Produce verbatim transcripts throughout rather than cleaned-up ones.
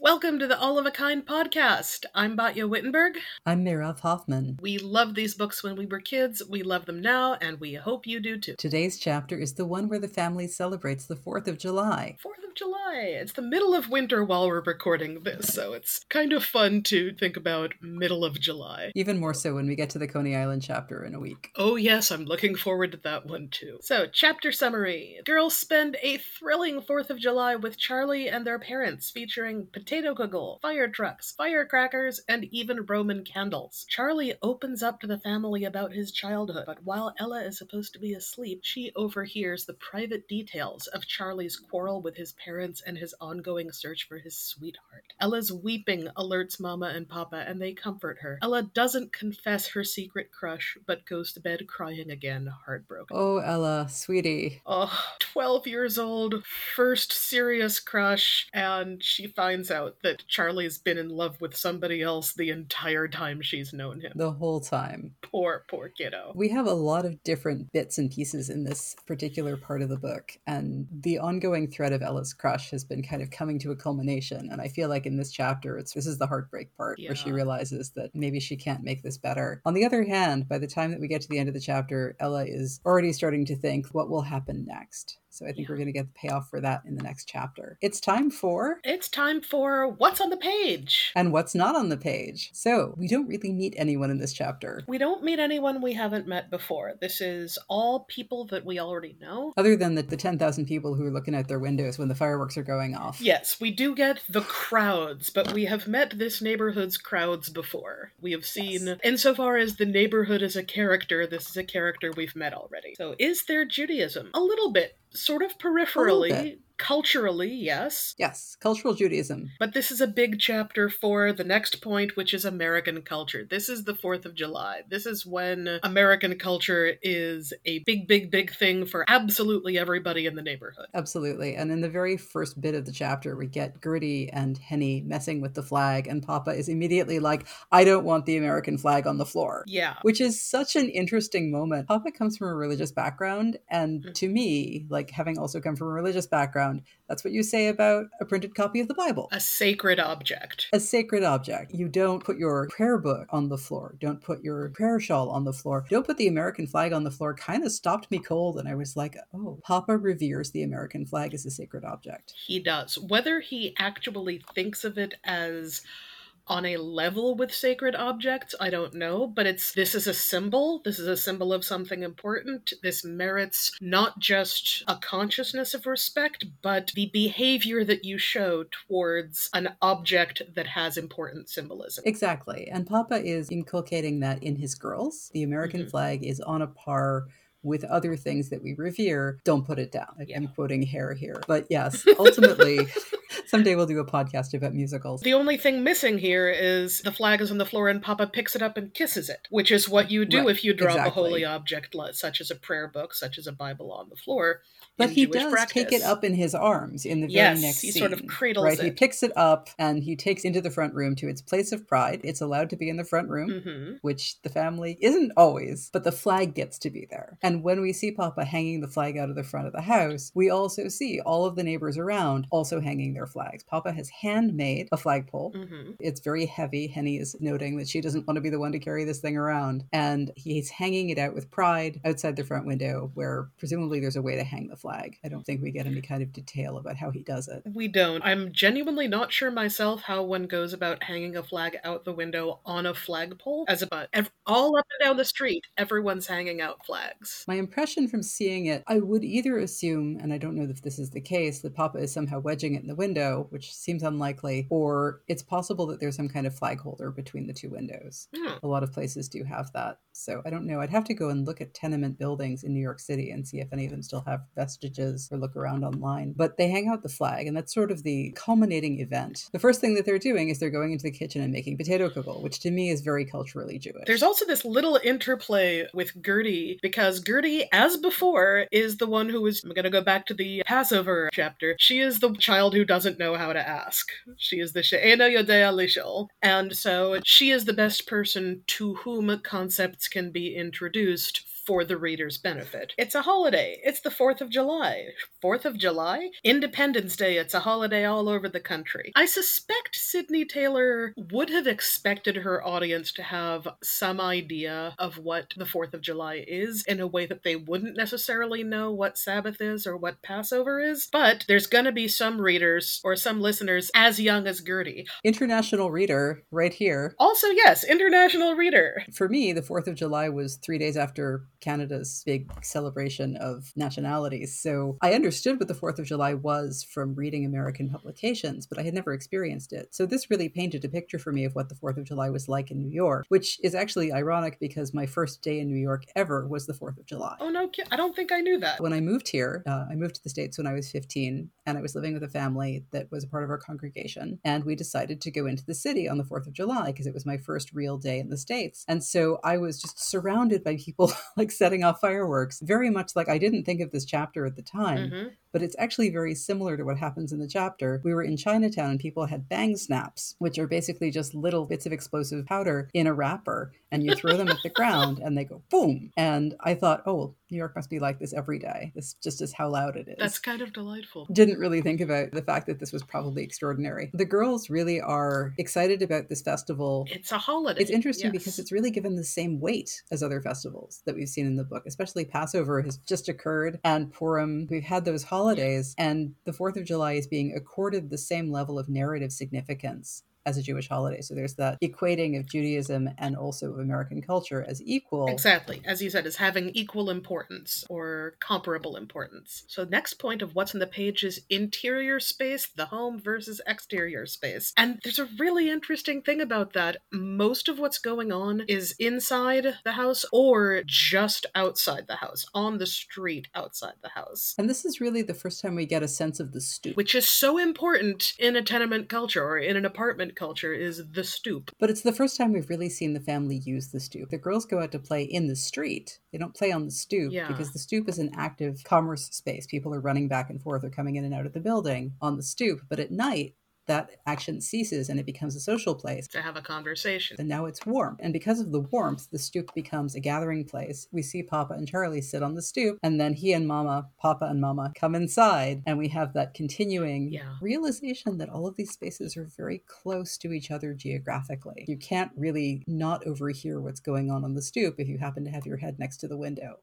Welcome to the All of a Kind podcast. I'm Batya Wittenberg. I'm Mirav Hoffman. We loved these books when we were kids. We love them now, and we hope you do too. Today's chapter is the one where the family celebrates the fourth of July. fourth of July. It's the middle of winter while we're recording this, so it's kind of fun to think about middle of July. Even more so when we get to the Coney Island chapter in a week. Oh yes, I'm looking forward to that one too. So, chapter summary. Girls spend a thrilling fourth of July with Charlie and their parents, featuring potato kugel, fire trucks, firecrackers, and even Roman candles. Charlie opens up to the family about his childhood, but while Ella is supposed to be asleep, she overhears the private details of Charlie's quarrel with his parents and his ongoing search for his sweetheart. Ella's weeping alerts Mama and Papa, and they comfort her. Ella doesn't confess her secret crush, but goes to bed crying again, heartbroken. Oh, Ella, sweetie. Oh, twelve years old, first serious crush, and she finds out that Charlie's been in love with somebody else the entire time she's known him. The whole time. Poor, poor kiddo. We have a lot of different bits and pieces in this particular part of the book, and the ongoing thread of Ella's crush has been kind of coming to a culmination, and I feel like in this chapter, it's this is the heartbreak part, Yeah. where she realizes that maybe she can't make this better. On the other hand, by the time that we get to the end of the chapter, Ella is already starting to think what will happen next. So I think Yeah. we're going to get the payoff for that in the next chapter. It's time for... It's time for What's on the Page? And what's not on the page. So we don't really meet anyone in this chapter. We don't meet anyone we haven't met before. This is all people that we already know. Other than the, the ten thousand people who are looking out their windows when the fireworks are going off. Yes, we do get the crowds, but we have met this neighborhood's crowds before. We have seen, Yes. insofar as the neighborhood is a character, this is a character we've met already. So is there Judaism? A little bit. Sort of peripherally, bit. Culturally, yes. Yes, cultural Judaism. But this is a big chapter for the next point, which is American culture. This is the fourth of July. This is when American culture is a big, big, big thing for absolutely everybody in the neighborhood. Absolutely. And in the very first bit of the chapter, we get Gertie and Henny messing with the flag, and Papa is immediately like, I don't want the American flag on the floor. Yeah. Which is such an interesting moment. Papa comes from a religious background, and Mhm. to me, like having also come from a religious background, that's what you say about a printed copy of the Bible. A sacred object. A sacred object. You don't put your prayer book on the floor. Don't put your prayer shawl on the floor. Don't put the American flag on the floor. Kind of stopped me cold, and I was like, oh, Papa reveres the American flag as a sacred object. He does. Whether he actually thinks of it as on a level with sacred objects, I don't know, but it's this is a symbol. This is a symbol of something important. This merits not just a consciousness of respect, but the behavior that you show towards an object that has important symbolism. Exactly. And Papa is inculcating that in his girls. The American Mhm. flag is on a par with other things that we revere. Don't put it down. Yeah. I'm quoting Hair here. But yes, ultimately, someday we'll do a podcast about musicals. The only thing missing here is the flag is on the floor and Papa picks it up and kisses it, which is what you do Right, if you drop exactly. a holy object li- such as a prayer book, such as a Bible on the floor. But in he Jewish does practice. take it up in his arms in the very Yes, next he scene. sort of cradles right? He it. picks it up and he takes into the front room to its place of pride. It's allowed to be in the front room, Mm-hmm. which the family isn't always, but the flag gets to be there. And when we see Papa hanging the flag out of the front of the house, we also see all of the neighbors around also hanging their flags. Papa has handmade a flagpole. Mm-hmm. It's very heavy. Henny is noting that she doesn't want to be the one to carry this thing around. And he's hanging it out with pride outside the front window where presumably there's a way to hang the flag. I don't think we get any kind of detail about how he does it. We don't. I'm genuinely not sure myself how one goes about hanging a flag out the window on a flagpole. As about ev- all up and down the street, everyone's hanging out flags. My impression from seeing it, I would either assume, and I don't know if this is the case, that Papa is somehow wedging it in the window, which seems unlikely, or it's possible that there's some kind of flag holder between the two windows. Hmm. A lot of places do have that. So I don't know. I'd have to go and look at tenement buildings in New York City and see if any of them still have vestiges or look around online. But they hang out the flag, and that's sort of the culminating event. The first thing that they're doing is they're going into the kitchen and making potato kugel, which to me is very culturally Jewish. There's also this little interplay with Gertie, because Gertie, as before, is the one who is, I'm going to go back to the Passover chapter, she is the child who doesn't know how to ask. She is the She'ena Yodea Lishol. And so she is the best person to whom concepts can be introduced for the reader's benefit. It's a holiday. It's the fourth of July. fourth of July? Independence Day. It's a holiday all over the country. I suspect Sydney Taylor would have expected her audience to have some idea of what the fourth of July is in a way that they wouldn't necessarily know what Sabbath is or what Passover is, but there's gonna be some readers or some listeners as young as Gertie. International reader right here. Also, yes, international reader. For me, the fourth of July was three days after Canada's big celebration of nationalities. So I understood what the fourth of July was from reading American publications, but I had never experienced it. So this really painted a picture for me of what the fourth of July was like in New York, which is actually ironic because my first day in New York ever was the fourth of July. Oh, no, I don't think I knew that. When I moved here, uh, I moved to the States when I was fifteen, and I was living with a family that was a part of our congregation. And we decided to go into the city on the fourth of July because it was my first real day in the States. And so I was just surrounded by people like setting off fireworks, very much like I didn't think of this chapter at the time. Mm-hmm. But it's actually very similar to what happens in the chapter. We were in Chinatown and people had bang snaps, which are basically just little bits of explosive powder in a wrapper, and you throw them at the ground and they go boom. And I thought, oh, New York must be like this every day. This just is how loud it is. That's kind of delightful. Didn't really think about the fact that this was probably extraordinary. The girls really are excited about this festival. It's a holiday. It's interesting yes. because it's really given the same weight as other festivals that we've seen in the book, especially Passover has just occurred and Purim. We've had those holidays, and the fourth of July is being accorded the same level of narrative significance as a Jewish holiday. So there's that equating of Judaism and also of American culture as equal. Exactly. As you said, as having equal importance or comparable importance. So next point of what's on the page is interior space, the home versus exterior space. And there's a really interesting thing about that. Most of what's going on is inside the house or just outside the house, on the street outside the house. And this is really the first time we get a sense of the stoop. Which is so important in a tenement culture or in an apartment culture, is the stoop. But it's the first time we've really seen the family use the stoop. The girls go out to play in the street. They don't play on the stoop yeah. because the stoop is an active commerce space. People are running back and forth or coming in and out of the building on the stoop. But at night, that action ceases and it becomes a social place. To have a conversation. And now it's warm. And because of the warmth, the stoop becomes a gathering place. We see Papa and Charlie sit on the stoop, and then he and Mama, Papa and Mama, come inside, and we have that continuing yeah. realization that all of these spaces are very close to each other geographically. You can't really not overhear what's going on on the stoop if you happen to have your head next to the window.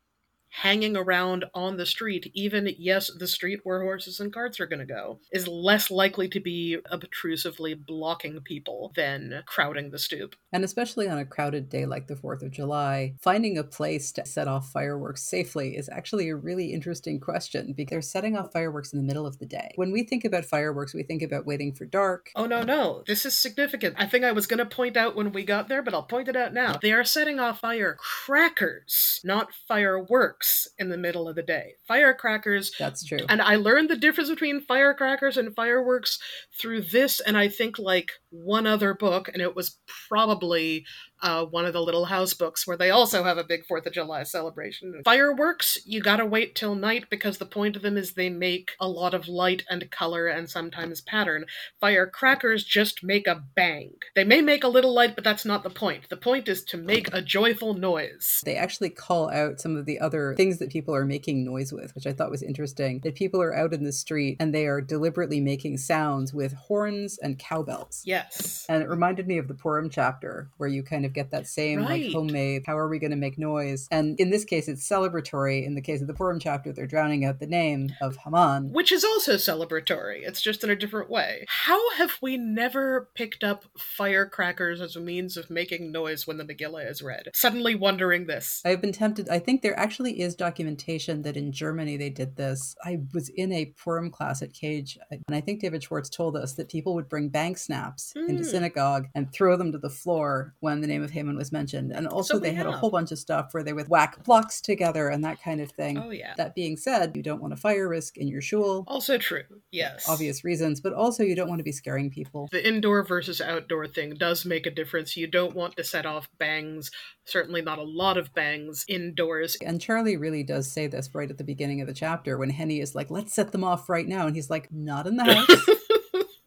Hanging around on the street, even, yes, the street where horses and carts are going to go, is less likely to be obtrusively blocking people than crowding the stoop. And especially on a crowded day like the fourth of July, finding a place to set off fireworks safely is actually a really interesting question because they're setting off fireworks in the middle of the day. When we think about fireworks, we think about waiting for dark. Oh, no, no. This is significant. I think I was going to point out when we got there, but I'll point it out now. They are setting off firecrackers, not fireworks. In the middle of the day. Firecrackers. That's true. And I learned the difference between firecrackers and fireworks through this and I think like one other book, and it was probably uh, one of the Little House books where they also have a big fourth of July celebration. Fireworks, you gotta wait till night because the point of them is they make a lot of light and color and sometimes pattern. Firecrackers just make a bang. They may make a little light, but that's not the point. The point is to make a joyful noise. They actually call out some of the other things that people are making noise with, which I thought was interesting. That people are out in the street and they are deliberately making sounds with horns and cowbells. Yes. And it reminded me of the Purim chapter where you kind of get that same right. like homemade, how are we going to make noise? And in this case, it's celebratory. In the case of the Purim chapter, they're drowning out the name of Haman. Which is also celebratory. It's just in a different way. How have we never picked up firecrackers as a means of making noise when the Megillah is read? Suddenly wondering this. I've been tempted. I think there actually is documentation that in Germany they did this. I was in a Purim class at Cage, and I think David Schwartz told us that people would bring bank snaps mm. into synagogue and throw them to the floor when the name of Haman was mentioned. And also so they had have. a whole bunch of stuff where they would whack blocks together and that kind of thing. Oh, yeah. That being said, you don't want a fire risk in your shul. Also true, yes. Obvious reasons, but also you don't want to be scaring people. The indoor versus outdoor thing does make a difference. You don't want to set off bangs, certainly not a lot of bangs, indoors. And Charlie really does say this right at the beginning of the chapter when Henny is like, let's set them off right now. And he's like, not in the house.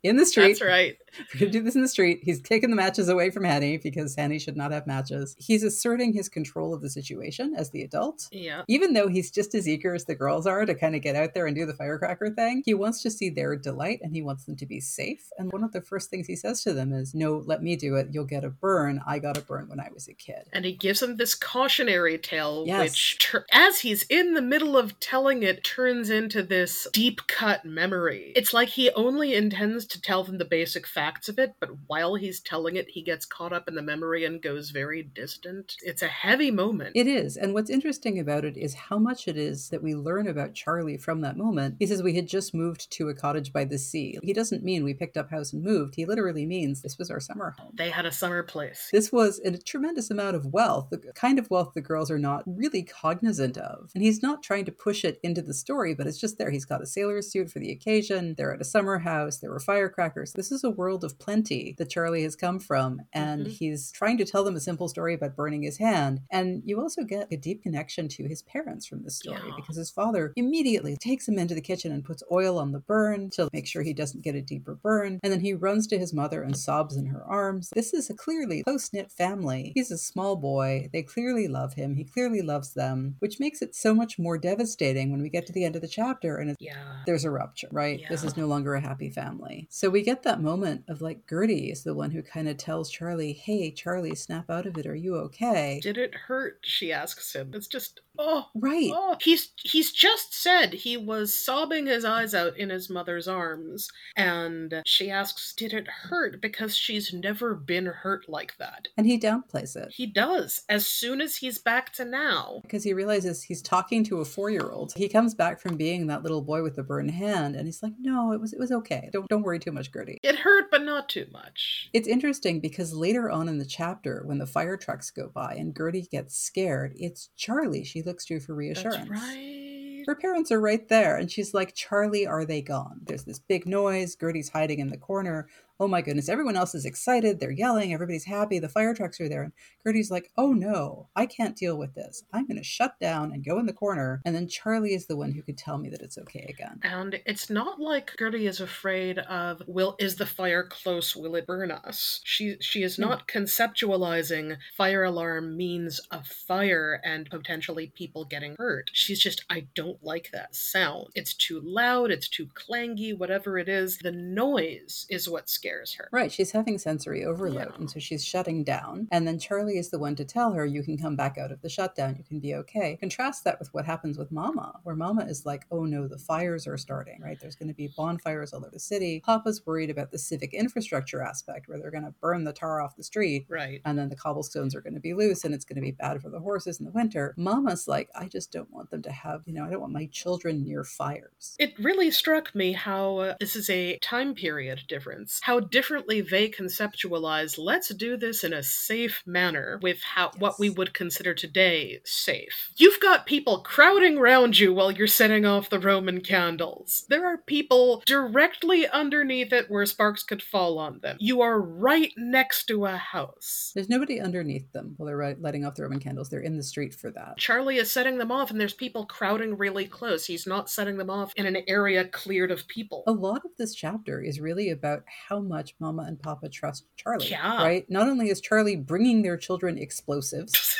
In the street. That's right. We're going to do this in the street. He's taking the matches away from Henny because Henny should not have matches. He's asserting his control of the situation as the adult. Yeah. Even though he's just as eager as the girls are to kind of get out there and do the firecracker thing, he wants to see their delight and he wants them to be safe. And one of the first things he says to them is, no, let me do it. You'll get a burn. I got a burn when I was a kid. And he gives them this cautionary tale, Yes. which, ter- as he's in the middle of telling it, turns into this deep-cut memory. It's like he only intends to tell them the basic facts of it, but while he's telling it, he gets caught up in the memory and goes very distant. It's a heavy moment. It is. And what's interesting about it is how much it is that we learn about Charlie from that moment. He says we had just moved to a cottage by the sea. He doesn't mean we picked up house and moved. He literally means this was our summer home. They had a summer place. This was a tremendous amount of wealth, the kind of wealth the girls are not really cognizant of. And he's not trying to push it into the story, but it's just there. He's got a sailor's suit for the occasion. They're at a summer house. There were firecrackers. This is a world of plenty that Charlie has come from, and mm-hmm. he's trying to tell them a simple story about burning his hand. And you also get a deep connection to his parents from this story, yeah. because his father immediately takes him into the kitchen and puts oil on the burn to make sure he doesn't get a deeper burn. And then he runs to his mother and sobs in her arms. This is a clearly close-knit family. He's a small boy. They clearly love him. He clearly loves them, which makes it so much more devastating when we get to the end of the chapter and it's, yeah. there's a rupture, right? Yeah. This is no longer a happy family. So we get that moment of like Gertie is the one who kind of tells Charlie, hey, Charlie, snap out of it. Are you okay? Did it hurt? She asks him. It's just, oh. Right. Oh. He's, he's just said he was sobbing his eyes out in his mother's arms. And she asks, did it hurt? Because she's never been hurt like that. And he downplays it. He does. As soon as he's back to now. Because he realizes he's talking to a four-year-old. He comes back from being that little boy with the burned hand. And he's like, no, it was, it was okay. Don't, don't worry too much, Gertie. It hurt, but not too much. It's interesting because later on in the chapter, when the fire trucks go by and Gertie gets scared, it's Charlie she looks to for reassurance. That's right. Her parents are right there. And she's like, Charlie, are they gone? There's this big noise. Gertie's hiding in the corner. Oh my goodness, everyone else is excited. They're yelling. Everybody's happy. The fire trucks are there. And Gertie's like, oh no, I can't deal with this. I'm going to shut down and go in the corner. And then Charlie is the one who could tell me that it's okay again. And it's not like Gertie is afraid of, will, is the fire close? Will it burn us? She, she is not mm. conceptualizing fire alarm means a fire and potentially people getting hurt. She's just, I don't like that sound. It's too loud. It's too clangy, whatever it is. The noise is what scares her. Right, she's having sensory overload, yeah. and so she's shutting down. And then Charlie is the one to tell her, you can come back out of the shutdown, you can be okay. Contrast that with what happens with Mama, where Mama is like, oh no, the fires are starting, right? There's going to be bonfires all over the city. Papa's worried about the civic infrastructure aspect, where they're going to burn the tar off the street, right? And then the cobblestones are going to be loose, and it's going to be bad for the horses in the winter. Mama's like, I just don't want them to have, you know, I don't want my children near fires. It really struck me how uh, this is a time period difference, how differently they conceptualize, let's do this in a safe manner with how yes. what we would consider today safe. You've got people crowding around you while you're setting off the Roman candles. There are people directly underneath it where sparks could fall on them. You are right next to a house. There's nobody underneath them while they're letting off the Roman candles. They're in the street for that. Charlie is setting them off and there's people crowding really close. He's not setting them off in an area cleared of people. A lot of this chapter is really about how much Mama and Papa trust Charlie, yeah. right? Not only is Charlie bringing their children explosives.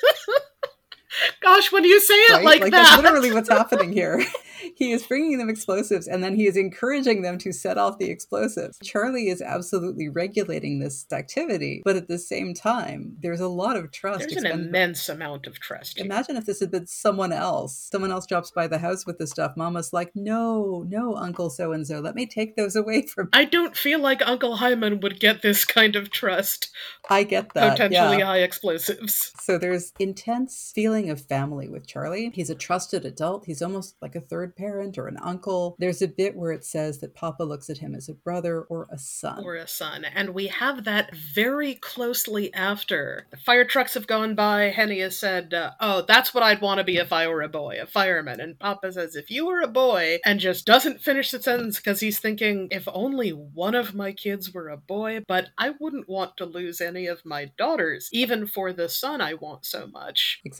Gosh, when you say it right? like, like that. That's literally what's happening here. He is bringing them explosives, and then he is encouraging them to set off the explosives. Charlie is absolutely regulating this activity, but at the same time, there's a lot of trust. There's expended. an immense amount of trust. Imagine if this had been someone else. Someone else drops by the house with the stuff. Mama's like, no, no, Uncle so-and-so, let me take those away from you. I don't feel like Uncle Hyman would get this kind of trust. I get that, Potentially yeah. high explosives. So there's intense feeling of family with Charlie. He's a trusted adult. He's almost like a third parent or an uncle. There's a bit where it says that Papa looks at him as a brother or a son. Or a son. And we have that very closely after. The fire trucks have gone by. Henny has said, uh, oh, that's what I'd want to be if I were a boy, a fireman. And Papa says, if you were a boy, and just doesn't finish the sentence because he's thinking, if only one of my kids were a boy, but I wouldn't want to lose any of my daughters, even for the son I want so much. Exactly. And it's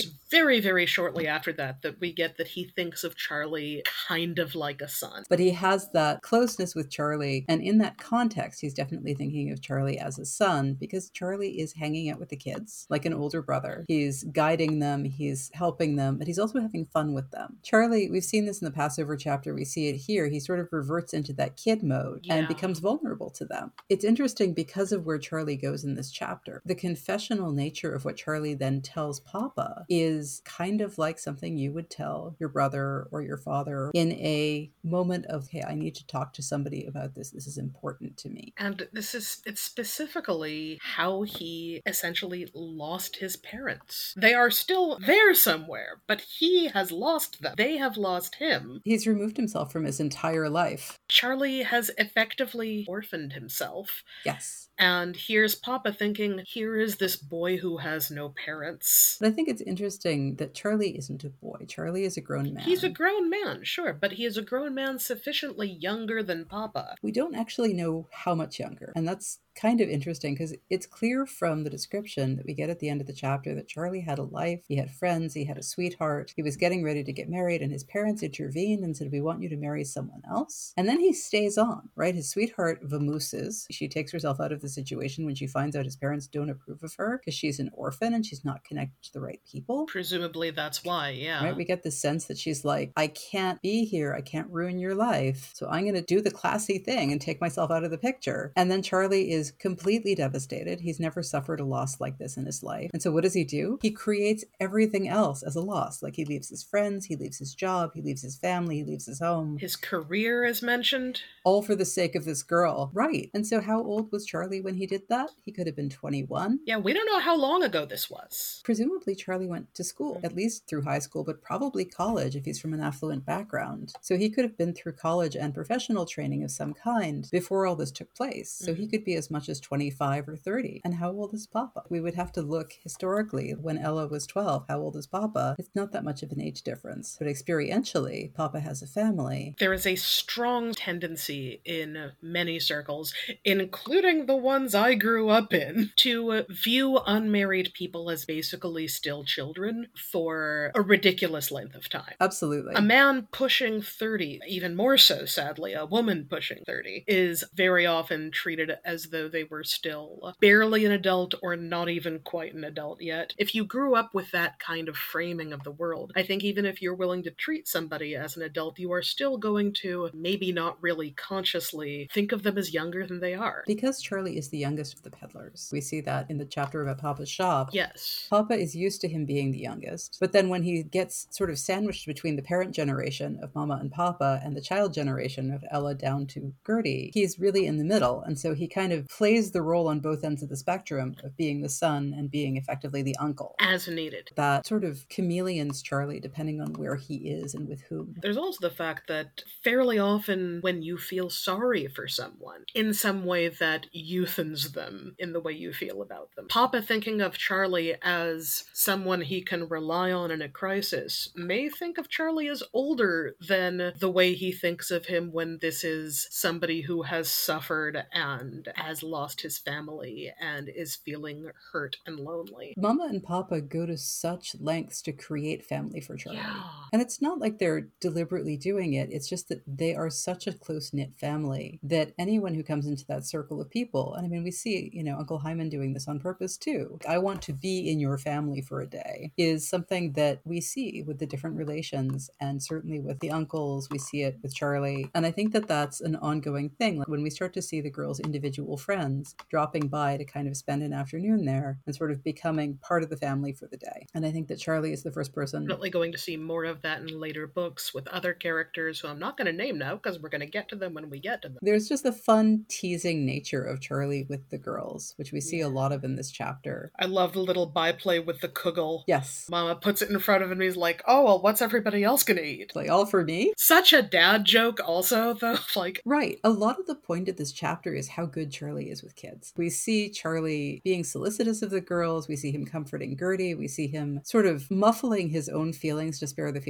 It's right. very, very shortly after that that we get that he thinks of Charlie kind of like a son. But he has that closeness with Charlie, and in that context, he's definitely thinking of Charlie as a son, because Charlie is hanging out with the kids like an older brother. He's guiding them, he's helping them, but he's also having fun with them. Charlie, we've seen this in the Passover chapter, we see it here, he sort of reverts into that kid mode yeah. and becomes vulnerable to them. It's interesting because of where Charlie goes in this chapter. The confessional nature of what Charlie then tells Papa is kind of like something you would tell your brother or your father in a moment of, hey, I need to talk to somebody about this. This is important to me. And this is, it's specifically how he essentially lost his parents. They are still there somewhere, but he has lost them. They have lost him. He's removed himself from his entire life. Charlie has effectively orphaned himself. Yes. And here's Papa thinking, here is this boy who has no parents. But I think it's interesting that Charlie isn't a boy. Charlie is a grown man. He's a grown man, sure, but he is a grown man sufficiently younger than Papa. We don't actually know how much younger, and that's kind of interesting because it's clear from the description that we get at the end of the chapter that Charlie had a life, he had friends, he had a sweetheart, he was getting ready to get married, and his parents intervened and said, we want you to marry someone else. And then he stays on, right? His sweetheart vamooses. She takes herself out of the situation when she finds out his parents don't approve of her because she's an orphan and she's not connected to the right people. Presumably that's why, yeah. Right? We get the sense that she's like, I can't be here, I can't ruin your life, so I'm going to do the classy thing and take myself out of the picture. And then Charlie is completely devastated. He's never suffered a loss like this in his life. And so what does he do? He creates everything else as a loss. Like he leaves his friends, he leaves his job, he leaves his family, he leaves his home. His career is mentioned. All for the sake of this girl. Right. And so how old was Charlie when he did that? He could have been twenty-one. Yeah, we don't know how long ago this was. Presumably Charlie went to school, at least through high school, but probably college if he's from an affluent background. So he could have been through college and professional training of some kind before all this took place. So mm-hmm. he could be as much as twenty-five or thirty. And how old is Papa? We would have to look historically. When Ella was twelve, how old is Papa? It's not that much of an age difference. But experientially, Papa has a family. There is a strong tendency in many circles, including the ones I grew up in, to view unmarried people as basically still children for a ridiculous length of time. Absolutely. A man pushing thirty, even more so, sadly, a woman pushing thirty, is very often treated as though they were still barely an adult or not even quite an adult yet. If you grew up with that kind of framing of the world, I think even if you're willing to treat somebody as an adult, you are still going to, maybe not really consciously, think of them as younger than they are. Because Charlie is the youngest of the peddlers. We see that in the chapter about Papa's shop. Yes. Papa is used to him being the youngest, but then when he gets sort of sandwiched between the parent generation of Mama and Papa and the child generation of Ella down to Gertie, he's really in the middle, and so he kind of plays the role on both ends of the spectrum of being the son and being effectively the uncle. As needed. That sort of chameleons Charlie depending on where he is and with whom. There's also the fact that fairly often when you feel sorry for someone, in some way that youthens them in the way you feel about them. Papa thinking of Charlie as someone he can rely on in a crisis may think of Charlie as older than the way he thinks of him when this is somebody who has suffered and has lost his family and is feeling hurt and lonely. Mama and Papa go to such lengths to create family for Charlie. Yeah. And it's not like they're deliberately doing it. It's just that they are such a close-knit family that anyone who comes into that circle of people, and I mean, we see, you know, Uncle Hyman doing this on purpose too. I want to be in your family for a day is something that we see with the different relations, and certainly with the uncles, we see it with Charlie. And I think that that's an ongoing thing. Like when we start to see the girls' individual friends dropping by to kind of spend an afternoon there and sort of becoming part of the family for the day. And I think that Charlie is the first person. Definitely going to see more of that in later books with other characters who I'm not going to name now because we're going to get to them when we get to them. There's just the fun teasing nature of Charlie with the girls, which we see yeah. a lot of in this chapter. I love the little byplay with the kugel. Yes. Mama puts it in front of him and he's like, oh, well, what's everybody else going to eat? Like, all for me? Such a dad joke also, though. Like, right. A lot of the point of this chapter is how good Charlie is with kids. We see Charlie being solicitous of the girls. We see him comforting Gertie. We see him sort of muffling his own feelings to spare the feelings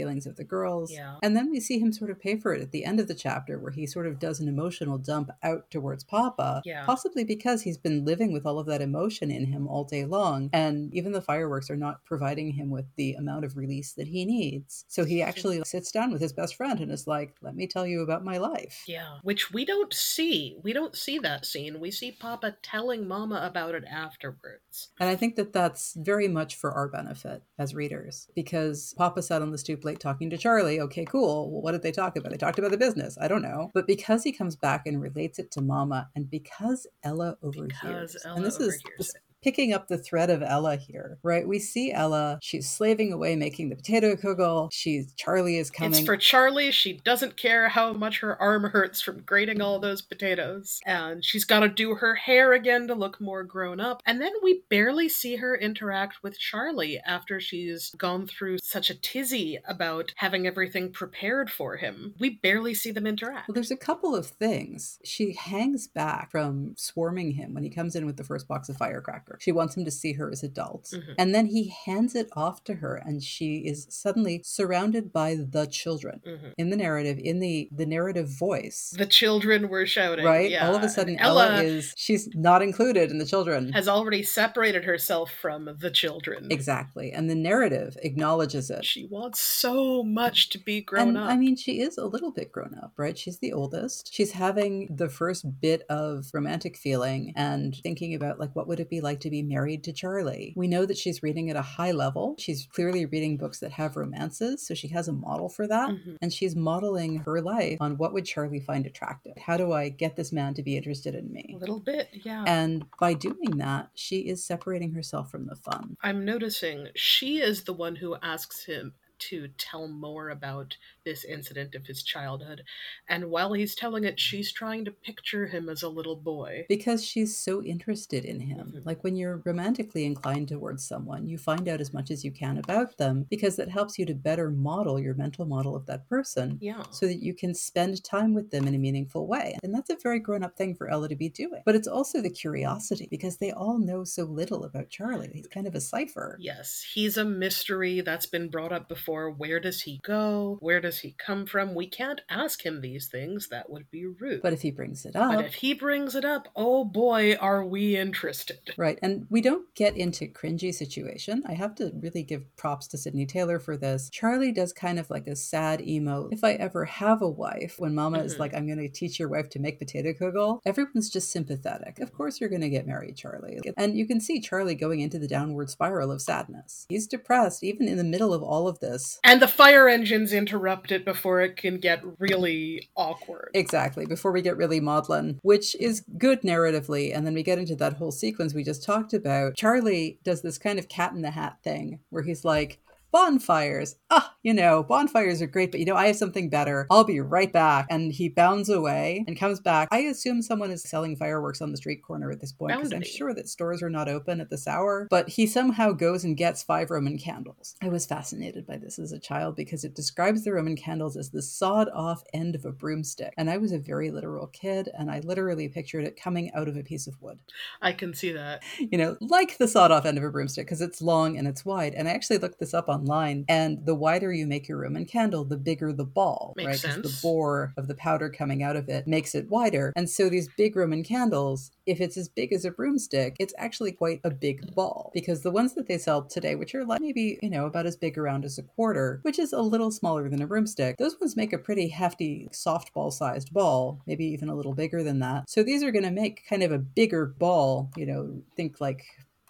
feelings of the girls. Yeah. And then we see him sort of pay for it at the end of the chapter, where he sort of does an emotional dump out towards Papa, Yeah. possibly because he's been living with all of that emotion in him all day long. And even the fireworks are not providing him with the amount of release that he needs. So he actually sits down with his best friend and is like, let me tell you about my life. Yeah, which we don't see. We don't see that scene. We see Papa telling Mama about it afterwards. And I think that that's very much for our benefit as readers, because Papa sat on the stoop late talking to Charlie. Okay, cool. Well, what did they talk about? They talked about the business. I don't know. But because he comes back and relates it to Mama, and because Ella overhears, Because Ella and this overhears is this, it. picking up the thread of Ella here, right? We see Ella, she's slaving away making the potato kugel. She's Charlie is coming. It's for Charlie. She doesn't care how much her arm hurts from grating all those potatoes. And she's got to do her hair again to look more grown up. And then we barely see her interact with Charlie after she's gone through such a tizzy about having everything prepared for him. We barely see them interact. Well, there's a couple of things. She hangs back from swarming him when he comes in with the first box of firecrackers. She wants him to see her as adults. Mm-hmm. And then he hands it off to her, and she is suddenly surrounded by the children. Mm-hmm. In the narrative, in the, the narrative voice. The children were shouting. Right? Yeah. All of a sudden, Ella, Ella is, she's not included in the children. Has already separated herself from the children. Exactly. And the narrative acknowledges it. She wants so much to be grown and, up. I mean, she is a little bit grown up, right? She's the oldest. She's having the first bit of romantic feeling and thinking about, like, what would it be like to be married to Charlie? We know that she's reading at a high level. She's clearly reading books that have romances, so she has a model for that. Mm-hmm. And she's modeling her life on what would Charlie find attractive? How do I get this man to be interested in me? A little bit, yeah. And by doing that, she is separating herself from the fun. I'm noticing she is the one who asks him to tell more about this incident of his childhood. And while he's telling it, she's trying to picture him as a little boy. Because she's so interested in him. Mm-hmm. Like when you're romantically inclined towards someone, you find out as much as you can about them because that helps you to better model your mental model of that person. Yeah. So that you can spend time with them in a meaningful way. And that's a very grown-up thing for Ella to be doing. But it's also the curiosity because they all know so little about Charlie. He's kind of a cipher. Yes, he's a mystery that's been brought up before. Where does he go? Where does he come from? We can't ask him these things. That would be rude. But if he brings it up... But if he brings it up, oh boy, are we interested. Right. And we don't get into cringy situation. I have to really give props to Sydney Taylor for this. Charlie does kind of like a sad emo, if I ever have a wife, when Mama mm-hmm. is like, I'm going to teach your wife to make potato kugel. Everyone's just sympathetic. Of course you're going to get married, Charlie. And you can see Charlie going into the downward spiral of sadness. He's depressed, even in the middle of all of this. And the fire engines interrupt it before it can get really awkward. Exactly, before we get really maudlin, which is good narratively. And then we get into that whole sequence we just talked about. Charlie does this kind of cat in the hat thing where he's like, bonfires. Ah, you know, bonfires are great, but you know, I have something better. I'll be right back. And he bounds away and comes back. I assume someone is selling fireworks on the street corner at this point because I'm sure that stores are not open at this hour. But he somehow goes and gets five Roman candles. I was fascinated by this as a child because it describes the Roman candles as the sawed-off end of a broomstick. And I was a very literal kid, and I literally pictured it coming out of a piece of wood. I can see that. You know, like the sawed-off end of a broomstick because it's long and it's wide. And I actually looked this up on Online, and the wider you make your Roman candle, the bigger the ball, Makes right? sense. Because the bore of the powder coming out of it makes it wider. And so these big Roman candles, if it's as big as a broomstick, it's actually quite a big ball. Because the ones that they sell today, which are like maybe, you know, about as big around as a quarter, which is a little smaller than a broomstick, those ones make a pretty hefty softball-sized ball, maybe even a little bigger than that. So these are going to make kind of a bigger ball, you know, think like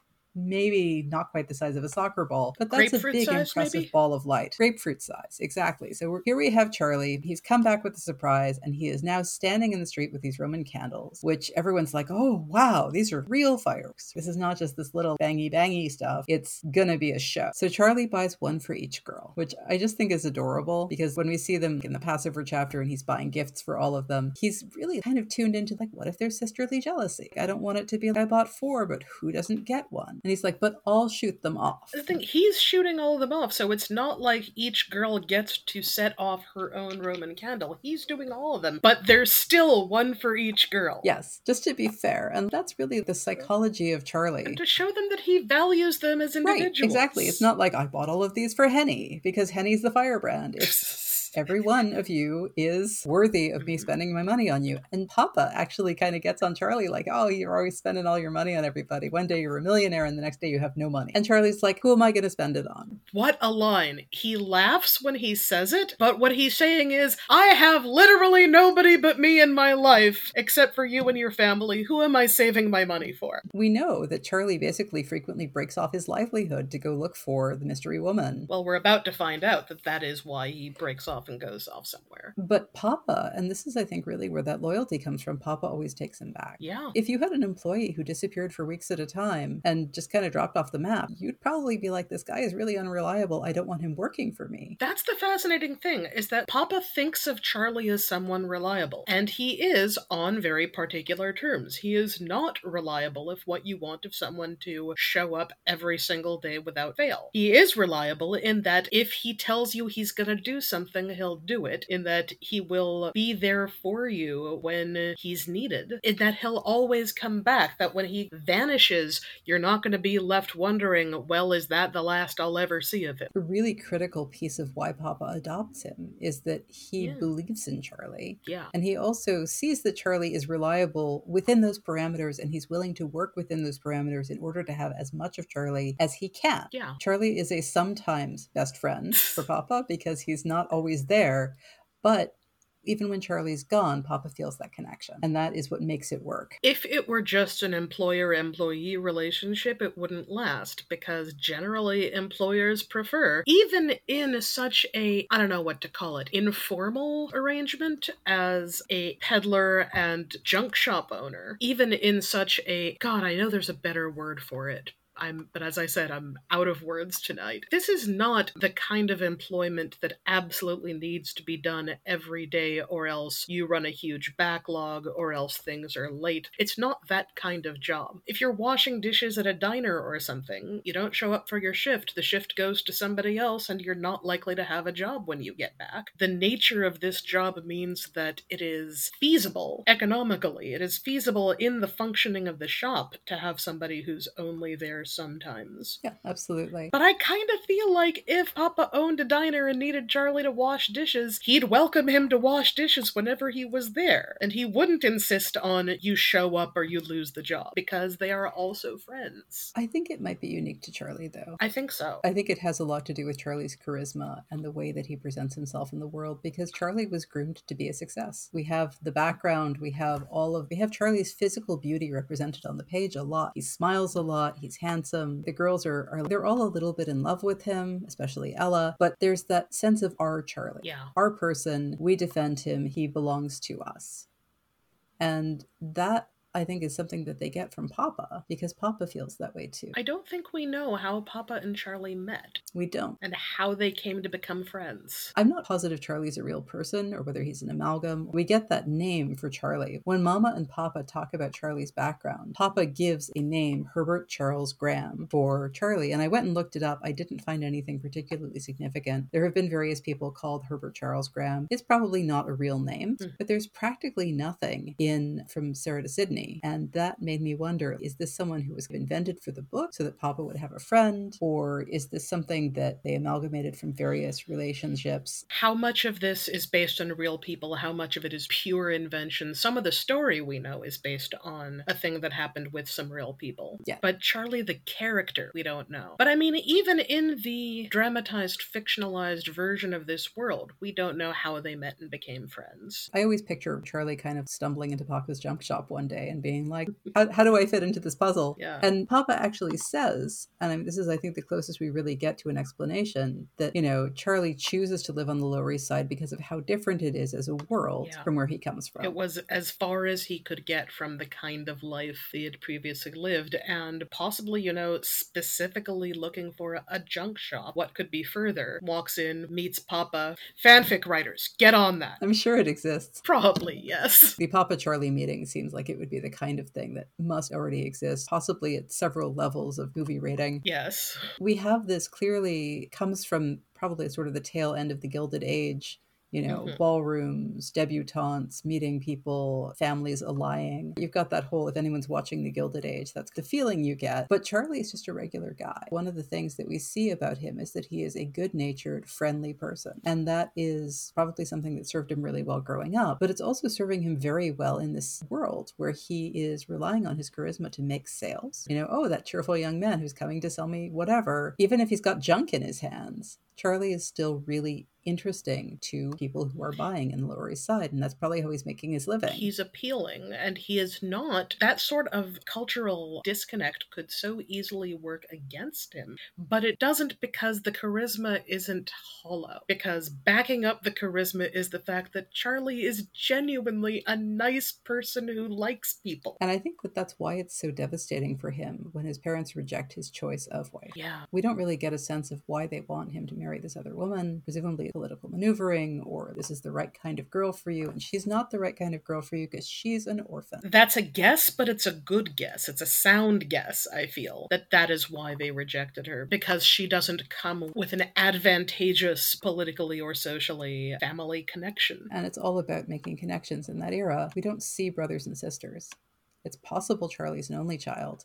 maybe not quite the size of a soccer ball, but that's Grapefruit a big, size, impressive maybe? ball of light. Grapefruit size, exactly. So we're, here we have Charlie. He's come back with a surprise, and he is now standing in the street with these Roman candles, which everyone's like, oh, wow, these are real fireworks. This is not just this little bangy-bangy stuff. It's gonna be a show. So Charlie buys one for each girl, which I just think is adorable, because when we see them in the Passover chapter and he's buying gifts for all of them, he's really kind of tuned into, like, what if there's sisterly jealousy? I don't want it to be, I bought four, but who doesn't get one? And he's like, but I'll shoot them off. The thing, he's shooting all of them off, so it's not like each girl gets to set off her own Roman candle. He's doing all of them, but there's still one for each girl. Yes, just to be fair. And that's really the psychology of Charlie. And to show them that he values them as individuals. Right, exactly. It's not like, I bought all of these for Henny, because Henny's the firebrand. It's every one of you is worthy of me spending my money on you. And Papa actually kind of gets on Charlie like, oh, you're always spending all your money on everybody. One day you're a millionaire and the next day you have no money. And Charlie's like, who am I going to spend it on? What a line. He laughs when he says it, but what he's saying is, I have literally nobody but me in my life, except for you and your family. Who am I saving my money for? We know that Charlie basically frequently breaks off his livelihood to go look for the mystery woman. Well, we're about to find out that that is why he breaks off and goes off somewhere. But Papa, and this is, I think, really where that loyalty comes from, Papa always takes him back. Yeah. If you had an employee who disappeared for weeks at a time and just kind of dropped off the map, you'd probably be like, this guy is really unreliable. I don't want him working for me. That's the fascinating thing, is that Papa thinks of Charlie as someone reliable. And he is on very particular terms. He is not reliable if what you want of someone to show up every single day without fail. He is reliable in that if he tells you he's going to do something, he'll do it, in that he will be there for you when he's needed, in that he'll always come back, that when he vanishes, you're not going to be left wondering, well, is that the last I'll ever see of him? A really critical piece of why Papa adopts him is that he Yeah. believes in Charlie. Yeah. And he also sees that Charlie is reliable within those parameters, and he's willing to work within those parameters in order to have as much of Charlie as he can. Yeah. Charlie is a sometimes best friend for Papa because he's not always there, but even when Charlie's gone, Papa feels that connection. And that is what makes it work. If it were just an employer-employee relationship, it wouldn't last, because generally employers prefer, even in such a, I don't know what to call it, informal arrangement as a peddler and junk shop owner, even in such a, God, I know there's a better word for it. I'm, but as I said, I'm out of words tonight. This is not the kind of employment that absolutely needs to be done every day, or else you run a huge backlog, or else things are late. It's not that kind of job. If you're washing dishes at a diner or something, you don't show up for your shift, the shift goes to somebody else, and you're not likely to have a job when you get back. The nature of this job means that it is feasible economically. It is feasible in the functioning of the shop to have somebody who's only there sometimes. Yeah, absolutely. But I kind of feel like if Papa owned a diner and needed Charlie to wash dishes, he'd welcome him to wash dishes whenever he was there. And he wouldn't insist on, you show up or you lose the job, because they are also friends. I think it might be unique to Charlie, though. I think so. I think it has a lot to do with Charlie's charisma and the way that he presents himself in the world, because Charlie was groomed to be a success. We have the background, we have all of, we have Charlie's physical beauty represented on the page a lot. He smiles a lot, he's handsome. The girls are, are, they're all a little bit in love with him, especially Ella, but there's that sense of our Charlie. Yeah. Our person, we defend him, he belongs to us. And that, I think, is something that they get from Papa, because Papa feels that way too. I don't think we know how Papa and Charlie met. We don't. And how they came to become friends. I'm not positive Charlie's a real person or whether he's an amalgam. We get that name for Charlie. When Mama and Papa talk about Charlie's background, Papa gives a name, Herbert Charles Graham, for Charlie. And I went and looked it up. I didn't find anything particularly significant. There have been various people called Herbert Charles Graham. It's probably not a real name, mm. but there's practically nothing in From Sarah to Sydney. And that made me wonder, is this someone who was invented for the book so that Papa would have a friend? Or is this something that they amalgamated from various relationships? How much of this is based on real people? How much of it is pure invention? Some of the story we know is based on a thing that happened with some real people. Yeah. But Charlie the character, we don't know. But I mean, even in the dramatized, fictionalized version of this world, we don't know how they met and became friends. I always picture Charlie kind of stumbling into Papa's junk shop one day and being like, how, how do I fit into this puzzle? Yeah. And Papa actually says, and I mean, this is, I think, the closest we really get to an explanation, that, you know, Charlie chooses to live on the Lower East Side because of how different it is as a world yeah. from where he comes from. It was as far as he could get from the kind of life he had previously lived, and possibly, you know, specifically looking for a, a junk shop. What could be further? Walks in, meets Papa. Fanfic writers, get on that. I'm sure it exists. Probably, yes. The Papa Charlie meeting seems like it would be the kind of thing that must already exist, possibly at several levels of movie rating. Yes. We have this clearly comes from probably sort of the tail end of the Gilded Age. You know, Mhm. ballrooms, debutantes, meeting people, families allying. You've got that whole, if anyone's watching the Gilded Age, that's the feeling you get. But Charlie is just a regular guy. One of the things that we see about him is that he is a good-natured, friendly person. And that is probably something that served him really well growing up. But it's also serving him very well in this world where he is relying on his charisma to make sales. You know, oh, that cheerful young man who's coming to sell me whatever. Even if he's got junk in his hands, Charlie is still really interesting to people who are buying in the Lower East Side, and that's probably how he's making his living. He's appealing, and he is not. That sort of cultural disconnect could so easily work against him, but it doesn't because the charisma isn't hollow. Because backing up the charisma is the fact that Charlie is genuinely a nice person who likes people. And I think that that's why it's so devastating for him when his parents reject his choice of wife. Yeah. We don't really get a sense of why they want him to marry this other woman, presumably political maneuvering, or this is the right kind of girl for you, and she's not the right kind of girl for you because she's an orphan. That's a guess, but it's a good guess. It's a sound guess, I feel, that that is why they rejected her, because she doesn't come with an advantageous politically or socially family connection. And it's all about making connections in that era. We don't see brothers and sisters. It's possible Charlie's an only child.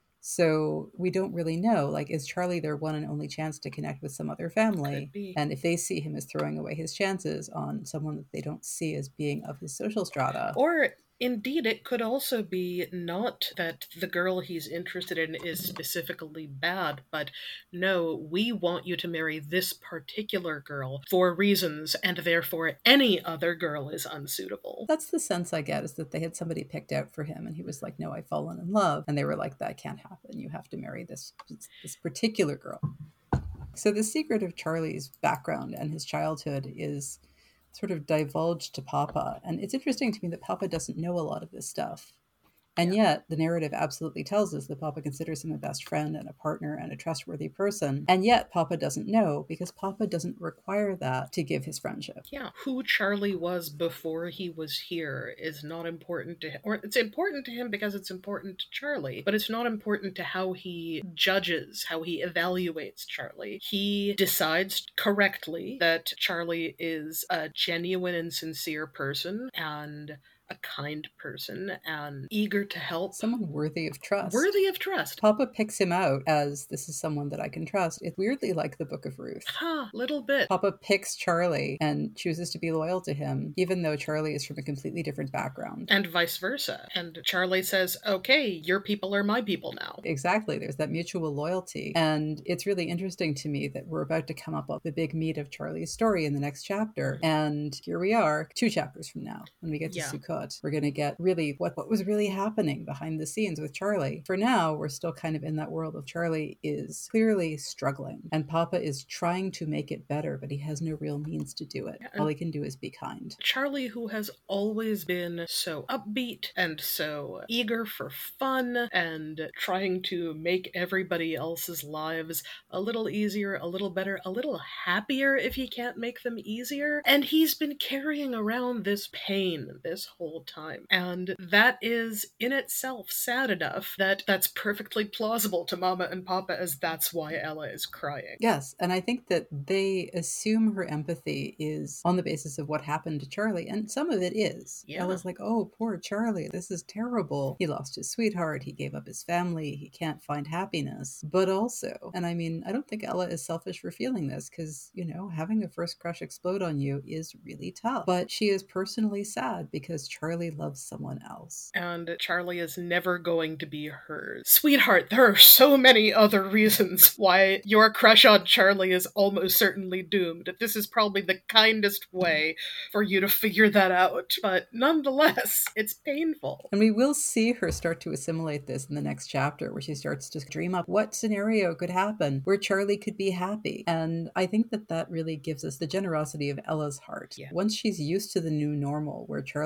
So we don't really know, like, is Charlie their one and only chance to connect with some other family? Could be. And if they see him as throwing away his chances on someone that they don't see as being of his social strata. Or indeed, it could also be not that the girl he's interested in is specifically bad, but no, we want you to marry this particular girl for reasons, and therefore any other girl is unsuitable. That's the sense I get, is that they had somebody picked out for him, and he was like, no, I've fallen in love. And they were like, that can't happen. You have to marry this, this particular girl. So the secret of Charlie's background and his childhood is sort of divulged to Papa. And it's interesting to me that Papa doesn't know a lot of this stuff. And Yeah. yet the narrative absolutely tells us that Papa considers him a best friend and a partner and a trustworthy person. And yet Papa doesn't know, because Papa doesn't require that to give his friendship. Yeah, who Charlie was before he was here is not important to him. Or it's important to him because it's important to Charlie, but it's not important to how he judges, how he evaluates Charlie. He decides correctly that Charlie is a genuine and sincere person, and a kind person, and eager to help. Someone worthy of trust. Worthy of trust. Papa picks him out as, this is someone that I can trust. It's weirdly like the Book of Ruth. Ha, little bit. Papa picks Charlie and chooses to be loyal to him, even though Charlie is from a completely different background. And vice versa. And Charlie says, okay, your people are my people now. Exactly. There's that mutual loyalty. And it's really interesting to me that we're about to come up with the big meat of Charlie's story in the next chapter. And here we are, two chapters from now, when we get to Yeah. Sukkot. We're going to get really what, what was really happening behind the scenes with Charlie. For now, we're still kind of in that world of Charlie is clearly struggling, and Papa is trying to make it better, but he has no real means to do it. All he can do is be kind. Charlie, who has always been so upbeat and so eager for fun and trying to make everybody else's lives a little easier, a little better, a little happier if he can't make them easier. And he's been carrying around this pain this whole time. And that is in itself sad enough that that's perfectly plausible to Mama and Papa, as that's why Ella is crying. Yes, and I think that they assume her empathy is on the basis of what happened to Charlie, and some of it is. Yeah. Ella's like, oh, poor Charlie, this is terrible. He lost his sweetheart, he gave up his family, he can't find happiness. But also, and I mean, I don't think Ella is selfish for feeling this, because, you know, having a first crush explode on you is really tough. But she is personally sad because Charlie loves someone else. And Charlie is never going to be hers. Sweetheart, there are so many other reasons why your crush on Charlie is almost certainly doomed. This is probably the kindest way for you to figure that out. But nonetheless, it's painful. And we will see her start to assimilate this in the next chapter, where she starts to dream up what scenario could happen where Charlie could be happy. And I think that that really gives us the generosity of Ella's heart. Yeah. Once she's used to the new normal, where Charlie must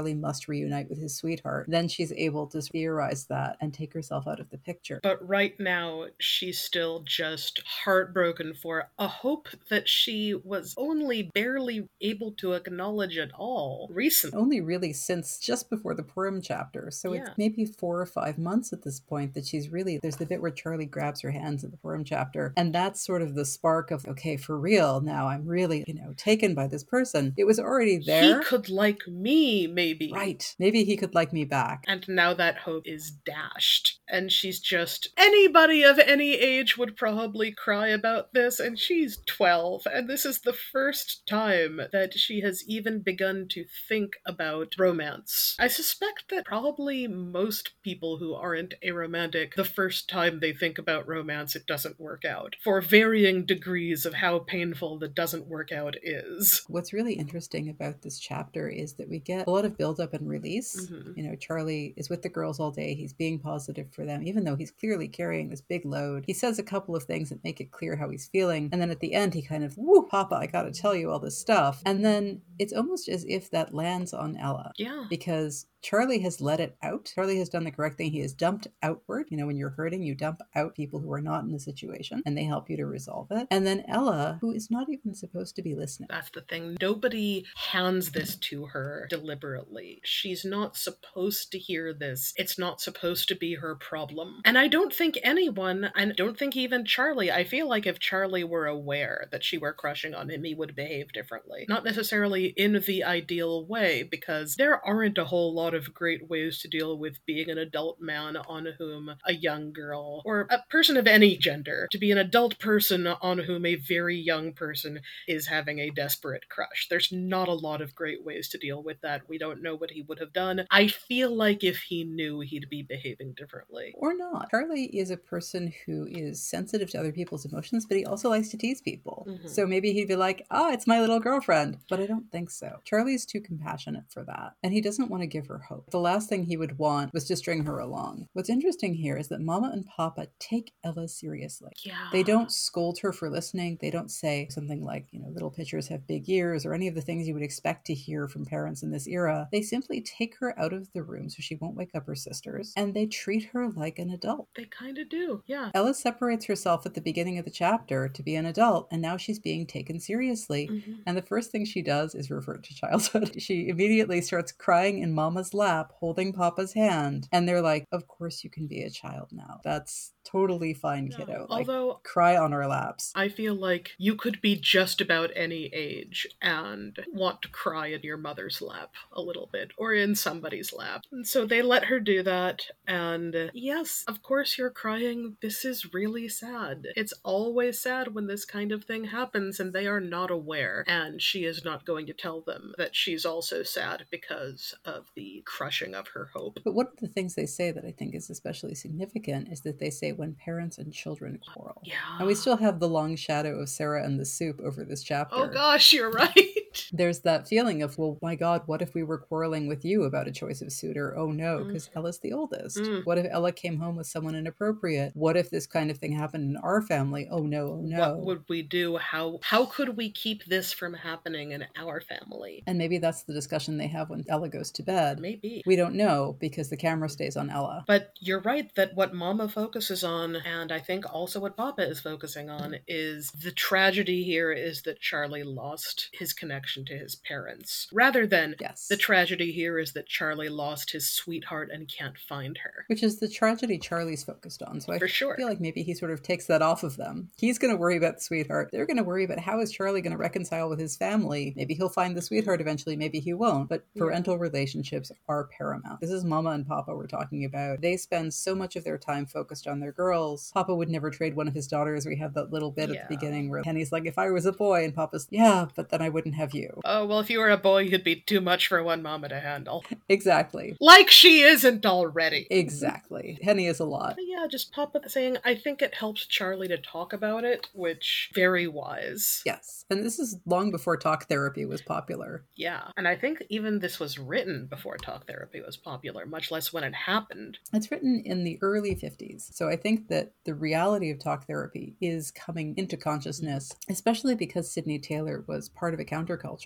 must reunite with his sweetheart, then she's able to theorize that and take herself out of the picture. But right now, she's still just heartbroken for a hope that she was only barely able to acknowledge at all recently. Only really since just before the Purim chapter. So Yeah. it's maybe four or five months at this point that she's really, there's the bit where Charlie grabs her hands in the Purim chapter. And that's sort of the spark of, okay, for real, now I'm really, you know, taken by this person. It was already there. He could like me, maybe. Right. Maybe he could like me back. And now that hope is dashed. And she's just, anybody of any age would probably cry about this, and she's twelve, and this is the first time that she has even begun to think about romance. I suspect that probably most people who aren't aromantic, the first time they think about romance, it doesn't work out, for varying degrees of how painful the doesn't work out is. What's really interesting about this chapter is that we get a lot of build-up and release. Mm-hmm. You know, Charlie is with the girls all day. He's being positive for them, even though he's clearly carrying this big load. He says a couple of things that make it clear how he's feeling. And then at the end, he kind of, woo, Papa, I gotta tell you all this stuff. And then it's almost as if that lands on Ella. Yeah. Because Charlie has let it out. Charlie has done the correct thing. He has dumped outward. You know, when you're hurting, you dump out people who are not in the situation and they help you to resolve it. And then Ella, who is not even supposed to be listening. That's the thing. Nobody hands this to her deliberately. She's not supposed to hear this. It's not supposed to be her problem. And I don't think anyone, I don't think even Charlie, I feel like if Charlie were aware that she were crushing on him, he would behave differently. Not necessarily in the ideal way, because there aren't a whole lot of great ways to deal with being an adult man on whom a young girl, or a person of any gender, to be an adult person on whom a very young person is having a desperate crush. There's not a lot of great ways to deal with that. We don't know what he would have done. I feel like if he knew, he'd be behaving differently. Or not. Charlie is a person who is sensitive to other people's emotions, but he also likes to tease people. Mm-hmm. So maybe he'd be like, ah, oh, it's my little girlfriend. But I don't think so. Charlie's too compassionate for that. And he doesn't want to give her hope. The last thing he would want was to string her along. What's interesting here is that Mama and Papa take Ella seriously. Yeah. They don't scold her for listening. They don't say something like, you know, little pitchers have big ears or any of the things you would expect to hear from parents in this era. They simply take her out of the room so she won't wake up her sisters, and they treat her like an adult. They kind of do, yeah. Ella separates herself at the beginning of the chapter to be an adult, and now she's being taken seriously. Mm-hmm. And the first thing she does is revert to childhood. She immediately starts crying in Mama's lap, holding Papa's hand. And they're like, of course you can be a child now. That's totally fine, no. kiddo. Like, although, cry on our laps. I feel like you could be just about any age and want to cry in your mother's lap a little bit, or in somebody's lap. And so they let her do that, and yes, of course you're crying. This is really sad. It's always sad when this kind of thing happens and they are not aware, and she is not going to tell them that she's also sad because of the crushing of her hope. But one of the things they say that I think is especially significant is that they say when parents and children quarrel. Yeah. And we still have the long shadow of Sarah and the soup over this chapter. Oh gosh, you're right. There's that feeling of, well, my God, what if we were quarreling with you about a choice of suitor? Oh no, because mm. Ella's the oldest. Mm. What if Ella came home with someone inappropriate? What if this kind of thing happened in our family? Oh no, oh no. What would we do? How how could we keep this from happening in our family? And maybe that's the discussion they have when Ella goes to bed. Maybe. We don't know because the camera stays on Ella. But you're right that what Mama focuses on, and I think also what Papa is focusing on, is the tragedy here is that Charlie lost his connection to his parents. Rather than yes. the tragedy here is that Charlie lost his sweetheart and can't find her. Which is the tragedy Charlie's focused on. So I For sure. feel like maybe he sort of takes that off of them. He's going to worry about the sweetheart. They're going to worry about how is Charlie going to reconcile with his family. Maybe he'll find the sweetheart eventually, maybe he won't. But parental yeah. relationships are paramount. This is Mama and Papa we're talking about. They spend so much of their time focused on their girls. Papa would never trade one of his daughters. We have that little bit yeah. at the beginning where Penny's like, if I was a boy, and Papa's, yeah, but then I wouldn't have you. Oh, well, if you were a boy, you'd be too much for one mama to handle. Exactly. Like she isn't already. Exactly. Penny is a lot. But yeah, just Papa saying, I think it helps Charlie to talk about it, which very wise. Yes. And this is long before talk therapy was popular. Yeah. And I think even this was written before talk therapy was popular, much less when it happened. It's written in the early fifties. So I think that the reality of talk therapy is coming into consciousness, especially because Sydney Taylor was part of a counterculture.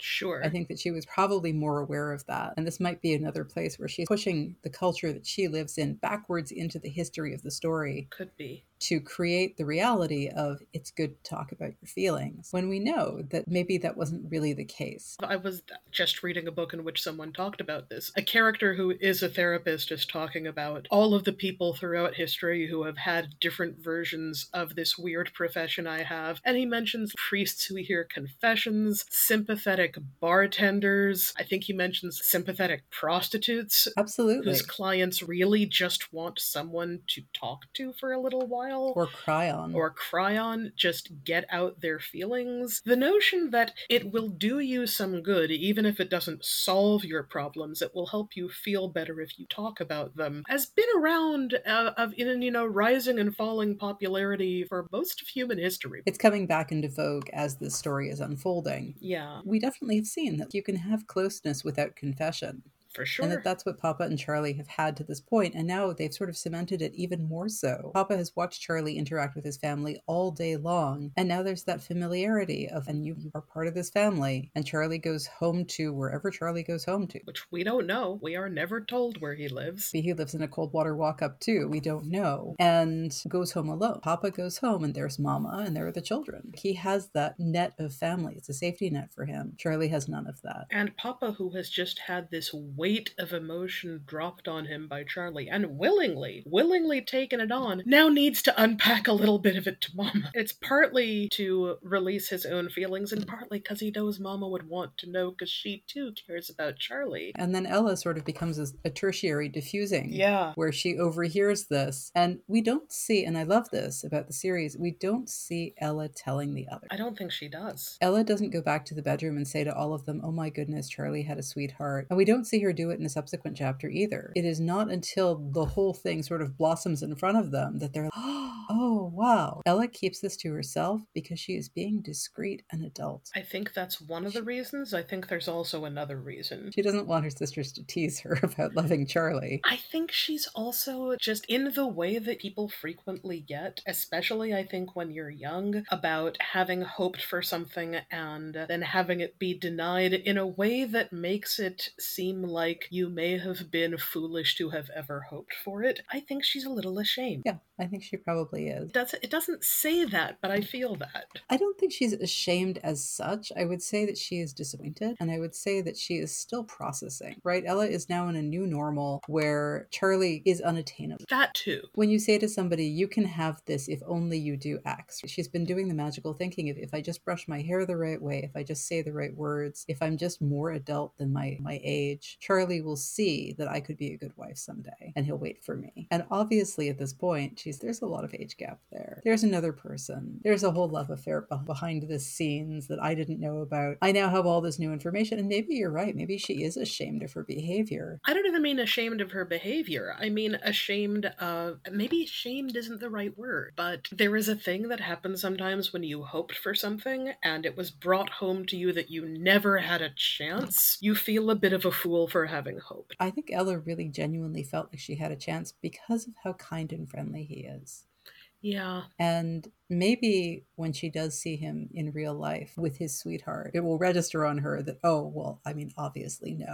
Sure. I think that she was probably more aware of that. And this might be another place where she's pushing the culture that she lives in backwards into the history of the story. Could be. To create the reality of it's good to talk about your feelings, when we know that maybe that wasn't really the case. I was just reading a book in which someone talked about this. A character who is a therapist is talking about all of the people throughout history who have had different versions of this weird profession I have. And he mentions priests who hear confessions, sympathetic bartenders. I think he mentions sympathetic prostitutes. Absolutely. Whose clients really just want someone to talk to for a little while. Or cry on. Or cry on, just get out their feelings. The notion that it will do you some good, even if it doesn't solve your problems, it will help you feel better if you talk about them, has been around uh, of in, you know, rising and falling popularity for most of human history. It's coming back into vogue as this story is unfolding. Yeah. We definitely have seen that you can have closeness without confession. For sure. And that that's what Papa and Charlie have had to this point, and now they've sort of cemented it even more so. Papa has watched Charlie interact with his family all day long, and now there's that familiarity of, and you, you are part of this family, and Charlie goes home to wherever Charlie goes home to. Which we don't know. We are never told where he lives. He lives in a cold water walk-up too, we don't know, and goes home alone. Papa goes home, and there's Mama, and there are the children. He has that net of family. It's a safety net for him. Charlie has none of that. And Papa, who has just had this weight of emotion dropped on him by Charlie, and willingly, willingly taken it on, now needs to unpack a little bit of it to Mama. It's partly to release his own feelings, and partly because he knows Mama would want to know, because she too cares about Charlie. And then Ella sort of becomes a, a tertiary diffusing, yeah, where she overhears this, and we don't see, and I love this about the series, we don't see Ella telling the others. I don't think she does. Ella doesn't go back to the bedroom and say to all of them, oh my goodness, Charlie had a sweetheart. And we don't see her do it in a subsequent chapter either. It is not until the whole thing sort of blossoms in front of them that they're like, oh wow. Ella keeps this to herself because she is being discreet and adult. I think that's one of the reasons. I think there's also another reason. She doesn't want her sisters to tease her about loving Charlie. I think she's also just in the way that people frequently get, especially I think when you're young, about having hoped for something and then having it be denied in a way that makes it seem like you may have been foolish to have ever hoped for it. I think she's a little ashamed. Yeah, I think she probably is. It doesn't, it doesn't say that, but I feel that. I don't think she's ashamed as such. I would say that she is disappointed, and I would say that she is still processing, right? Ella is now in a new normal where Charlie is unattainable. That too. When you say to somebody, you can have this if only you do X, she's been doing the magical thinking of if I just brush my hair the right way, if I just say the right words, if I'm just more adult than my, my age, Charlie will see that I could be a good wife someday, and he'll wait for me. And obviously at this point, she's there's a lot of age gap there. There's another person. There's a whole love affair behind the scenes that I didn't know about. I now have all this new information, and maybe you're right. Maybe she is ashamed of her behavior. I don't even mean ashamed of her behavior. I mean ashamed of... Maybe shamed isn't the right word, but there is a thing that happens sometimes when you hoped for something and it was brought home to you that you never had a chance. You feel a bit of a fool for having hoped. I think Ella really genuinely felt like she had a chance because of how kind and friendly he is. Yeah. And maybe when she does see him in real life with his sweetheart, it will register on her that, oh, well, I mean, obviously no.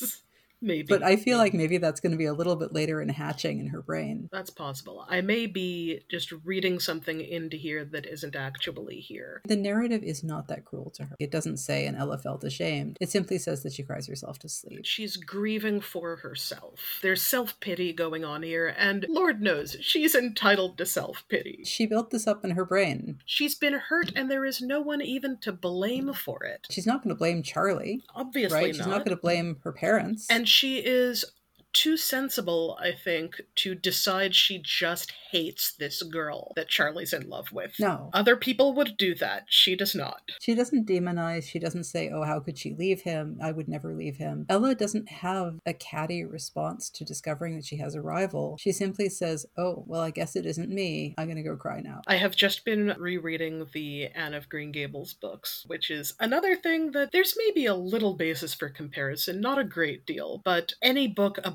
Maybe. But I feel like maybe that's going to be a little bit later in hatching in her brain. That's possible. I may be just reading something into here that isn't actually here. The narrative is not that cruel to her. It doesn't say, and Ella felt ashamed. It simply says that she cries herself to sleep. She's grieving for herself. There's self-pity going on here, and Lord knows, she's entitled to self-pity. She built this up in her brain. She's been hurt, and there is no one even to blame for it. She's not going to blame Charlie. Obviously right? not. She's not going to blame her parents. And she is too sensible, I think, to decide she just hates this girl that Charlie's in love with. No. Other people would do that. She does not. She doesn't demonize. She doesn't say, oh, how could she leave him? I would never leave him. Ella doesn't have a catty response to discovering that she has a rival. She simply says, oh, well, I guess it isn't me. I'm going to go cry now. I have just been rereading the Anne of Green Gables books, which is another thing that there's maybe a little basis for comparison, not a great deal, but any book about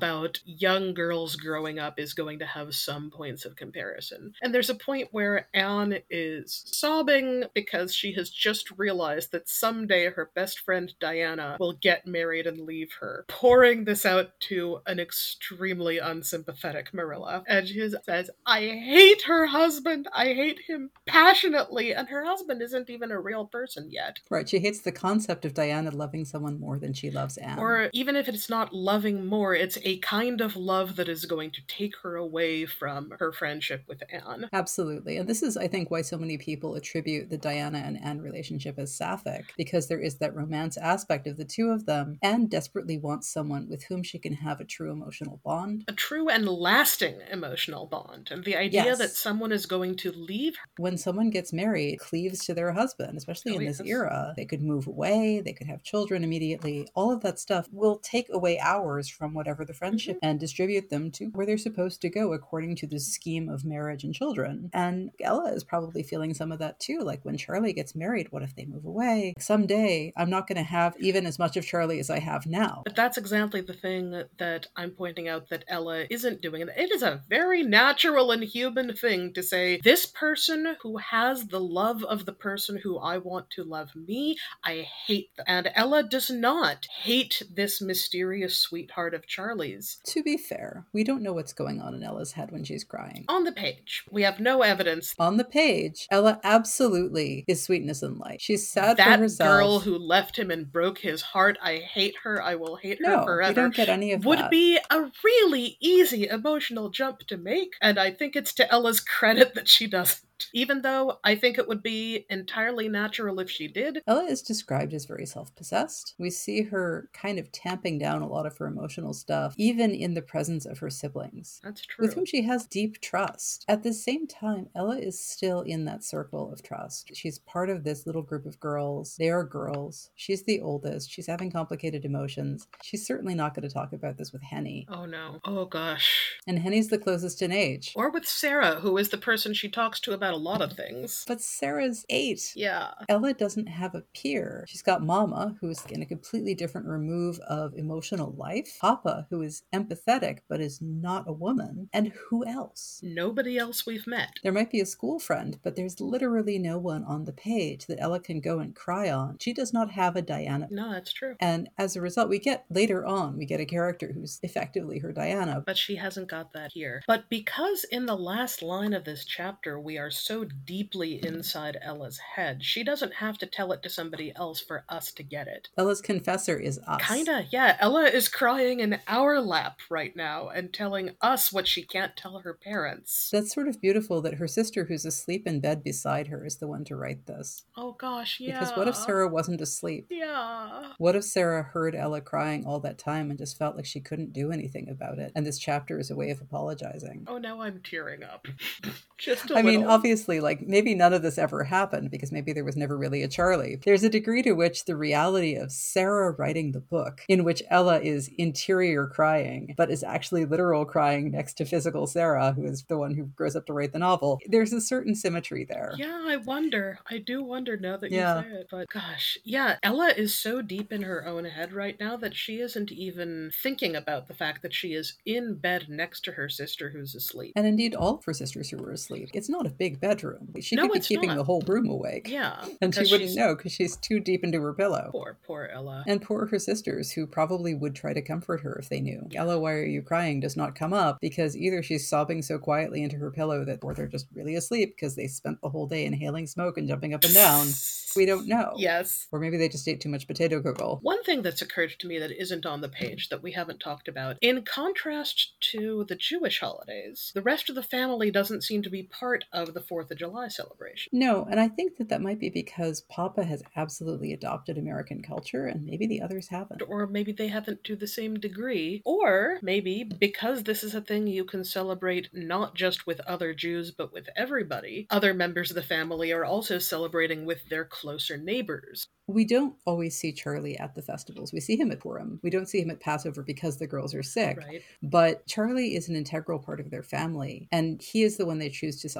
about young girls growing up is going to have some points of comparison. And there's a point where Anne is sobbing because she has just realized that someday her best friend Diana will get married and leave her, pouring this out to an extremely unsympathetic Marilla. And she says, I hate her husband. I hate him passionately. And her husband isn't even a real person yet. Right. She hates the concept of Diana loving someone more than she loves Anne. Or even if it's not loving more, it's a kind of love that is going to take her away from her friendship with Anne. Absolutely. And this is, I think, why so many people attribute the Diana and Anne relationship as sapphic, because there is that romance aspect of the two of them. Anne desperately wants someone with whom she can have a true emotional bond. A true and lasting emotional bond. And the idea Yes. that someone is going to leave her. When someone gets married, cleaves to their husband, especially Oh, in this yes. era. They could move away, they could have children immediately. All of that stuff will take away hours from whatever the friendship Mm-hmm. and distribute them to where they're supposed to go according to the scheme of marriage and children. And Ella is probably feeling some of that too. Like when Charlie gets married, what if they move away? Someday I'm not going to have even as much of Charlie as I have now. But that's exactly the thing that I'm pointing out that Ella isn't doing. And it is a very natural and human thing to say, this person who has the love of the person who I want to love me, I hate them. And Ella does not hate this mysterious sweetheart of Charlie's. To be fair, we don't know what's going on in Ella's head when she's crying. On the page, we have no evidence. On the page, Ella absolutely is sweetness and light. She's sad That for herself. girl who left him and broke his heart, I hate her, I will hate No, her forever. we don't get any of would that. be a really easy emotional jump to make, and I think it's to Ella's credit that she doesn't. Even though I think it would be entirely natural if she did. Ella is described as very self-possessed. We see her kind of tamping down a lot of her emotional stuff, even in the presence of her siblings, That's true. with whom she has deep trust. At the same time, Ella is still in that circle of trust. She's part of this little group of girls. They are girls. She's the oldest. She's having complicated emotions. She's certainly not going to talk about this with Henny. Oh no. Oh gosh. And Henny's the closest in age. Or with Sarah, who is the person she talks to about a lot of things. But Sarah's eight. Yeah. Ella doesn't have a peer. She's got Mama, who's in a completely different remove of emotional life. Papa, who is empathetic but is not a woman. And who else? Nobody else we've met. There might be a school friend, but there's literally no one on the page that Ella can go and cry on. She does not have a Diana. No, that's true. And as a result, we get later on, we get a character who's effectively her Diana. But she hasn't got that here. But because in the last line of this chapter, we are so deeply inside Ella's head, she doesn't have to tell it to somebody else for us to get it. Ella's confessor is us. Kinda, yeah. Ella is crying in our lap right now and telling us what she can't tell her parents. That's sort of beautiful that her sister, who's asleep in bed beside her, is the one to write this. Oh gosh, yeah. Because what if Sarah wasn't asleep? Yeah. What if Sarah heard Ella crying all that time and just felt like she couldn't do anything about it? And this chapter is a way of apologizing. Oh, now I'm tearing up. Just a I mean, little. obviously, like, maybe none of this ever happened because maybe there was never really a Charlie. There's a degree to which the reality of Sarah writing the book, in which Ella is interior crying, but is actually literal crying next to physical Sarah, who is the one who grows up to write the novel. There's a certain symmetry there. Yeah, I wonder. I do wonder now that Yeah. you say it. But gosh, yeah, Ella is so deep in her own head right now that she isn't even thinking about the fact that she is in bed next to her sister who's asleep. And indeed, all of her sisters who were asleep. It's not a big bedroom. She No, could be it's keeping not. the whole room awake. Yeah. And she because wouldn't she's- know because she's too deep into her pillow. Poor, poor Ella. And poor her sisters, who probably would try to comfort her if they knew. Ella, why are you crying? Does not come up because either she's sobbing so quietly into her pillow that, or they're just really asleep because they spent the whole day inhaling smoke and jumping up and down. We don't know. Yes. Or maybe they just ate too much potato kugel. One thing that's occurred to me that isn't on the page that we haven't talked about, in contrast to the Jewish holidays, the rest of the family doesn't seem to be part of the fourth of July celebration. No, and I think that that might be because Papa has absolutely adopted American culture and maybe the others haven't. Or maybe they haven't to the same degree. Or maybe because this is a thing you can celebrate not just with other Jews, but with everybody, other members of the family are also celebrating with their closer neighbors. We don't always see Charlie at the festivals. We see him at Purim. We don't see him at Passover because the girls are sick. Right. But Charlie is an integral part of their family, and he is the one they choose to celebrate with.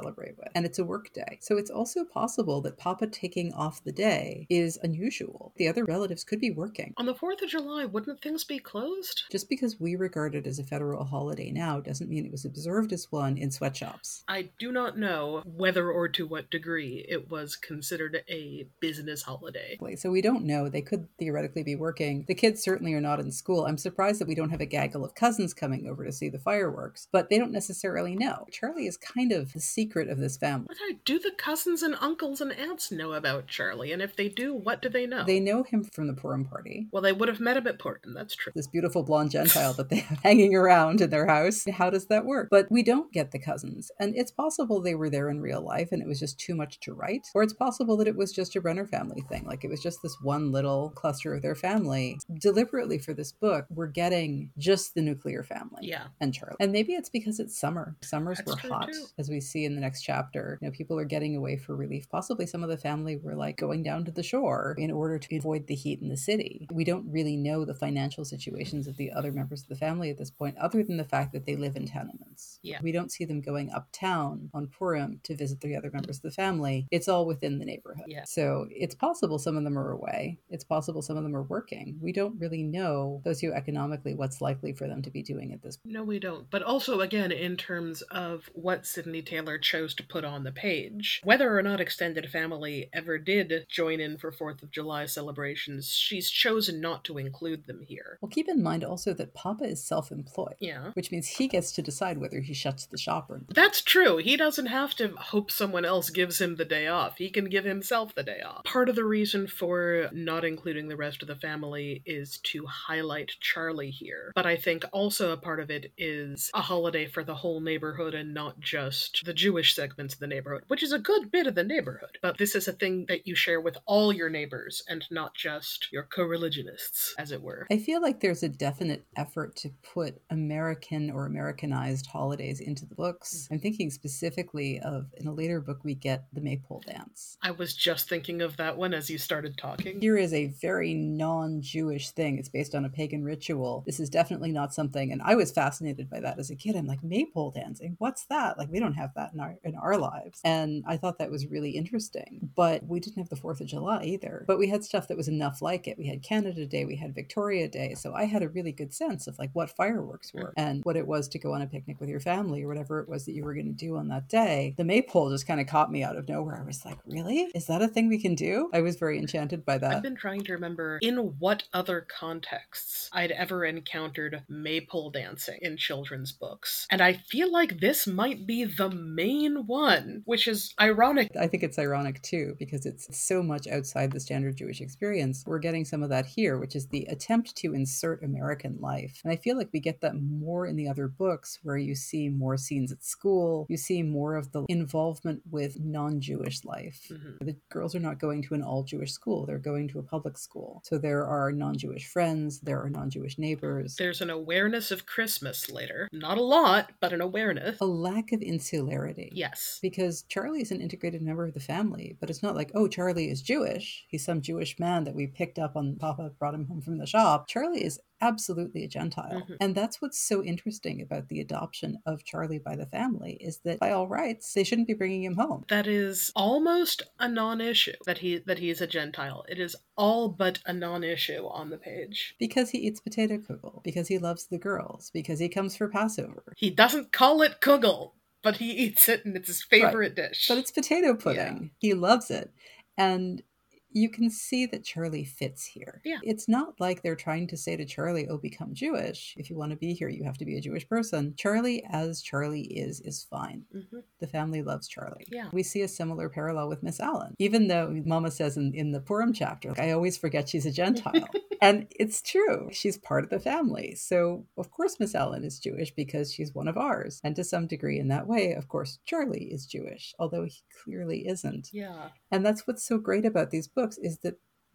and it's a work day. So it's also possible that Papa taking off the day is unusual. The other relatives could be working. On the fourth of July, wouldn't things be closed? Just because we regard it as a federal holiday now doesn't mean it was observed as one in sweatshops. I do not know whether or to what degree it was considered a business holiday. So we don't know. They could theoretically be working. The kids certainly are not in school. I'm surprised that we don't have a gaggle of cousins coming over to see the fireworks, but they don't necessarily know. Charlie is kind of the secret of this family. But do the cousins and uncles and aunts know about Charlie? And if they do, what do they know? They know him from the Purim party. Well, they would have met him at Purim, that's true. This beautiful blonde Gentile that they have hanging around in their house. How does that work? But we don't get the cousins. And it's possible they were there in real life and it was just too much to write. Or it's possible that it was just a Brenner family thing. Like it was just this one little cluster of their family. Deliberately for this book, we're getting just the nuclear family. Yeah. And Charlie. And maybe it's because it's summer. Summers That's were true hot, too. as we see in the next chapter. You know, people are getting away for relief. Possibly some of the family were like going down to the shore in order to avoid the heat in the city. We don't really know the financial situations of the other members of the family at this point, other than the fact that they live in tenements. Yeah. We don't see them going uptown on Purim to visit the other members of the family. It's all within the neighborhood. Yeah. So it's possible some of them are away. It's possible some of them are working. We don't really know socioeconomically what's likely for them to be doing at this point. No, we don't. But also, again, in terms of what Sydney Taylor chose to put on the page, whether or not extended family ever did join in for fourth of July celebrations, she's chosen not to include them here. Well, keep in mind also that Papa is self-employed. Yeah. Which means he gets to decide whether he shuts the shop or not. That's true. He doesn't have to hope someone else gives him the day off. He can give himself the day off. Part of the reason for not including the rest of the family is to highlight Charlie here. But I think also a part of it is a holiday for the whole neighborhood and not just the Jewish segments of the neighborhood, which is a good bit of the neighborhood. But this is a thing that you share with all your neighbors and not just your co-religionists, as it were. I feel like there's a definite effort to put American or Americanized holidays into the books. I'm thinking specifically of, in a later book, we get the Maypole dance. I was just thinking of that one as you started talking. Here is a very non-Jewish thing. It's based on a pagan ritual. This is definitely not something, and I was fascinated by that as a kid. I'm like, Maypole dancing? What's that? Like, we don't have that in our in our lives. And I thought that was really interesting. But we didn't have the fourth of July either. But we had stuff that was enough like it. We had Canada Day, we had Victoria Day. So I had a really good sense of like what fireworks were and what it was to go on a picnic with your family or whatever it was that you were going to do on that day. The Maypole just kind of caught me out of nowhere. I was like, really? Is that a thing we can do? I was very enchanted by that. I've been trying to remember in what other contexts I'd ever encountered Maypole dancing in children's books. And I feel like this might be the main one, which is ironic. I think it's ironic too, because it's so much outside the standard Jewish experience. We're getting some of that here, which is the attempt to insert American life. And I feel like we get that more in the other books, where you see more scenes at school, you see more of the involvement with non-Jewish life. Mm-hmm. The girls are not going to an all-Jewish school, they're going to a public school. So there are non-Jewish friends, there are non-Jewish neighbors. There's an awareness of Christmas later. Not a lot, but an awareness. A lack of insularity. Yes. Because Charlie is an integrated member of the family, but it's not like, oh, Charlie is Jewish. He's some Jewish man that we picked up on Papa brought him home from the shop. Charlie is absolutely a Gentile. Mm-hmm. And that's what's so interesting about the adoption of Charlie by the family, is that by all rights, they shouldn't be bringing him home. That is almost a non-issue, that he that he is a Gentile. It is all but a non-issue on the page. Because he eats potato kugel, because he loves the girls, because he comes for Passover. He doesn't call it kugel, but he eats it and it's his favorite right. dish. But it's potato pudding. Yeah. He loves it. And you can see that Charlie fits here. Yeah. It's not like they're trying to say to Charlie, oh, become Jewish. If you want to be here, you have to be a Jewish person. Charlie, as Charlie is, is fine. Mm-hmm. The family loves Charlie. Yeah. We see a similar parallel with Miss Allen. Even though Mama says in, in the Purim chapter, like, I always forget she's a Gentile. And it's true. She's part of the family. So, of course, Miss Allen is Jewish because she's one of ours. And to some degree in that way, of course, Charlie is Jewish, although he clearly isn't. Yeah. And that's what's so great about these books, is that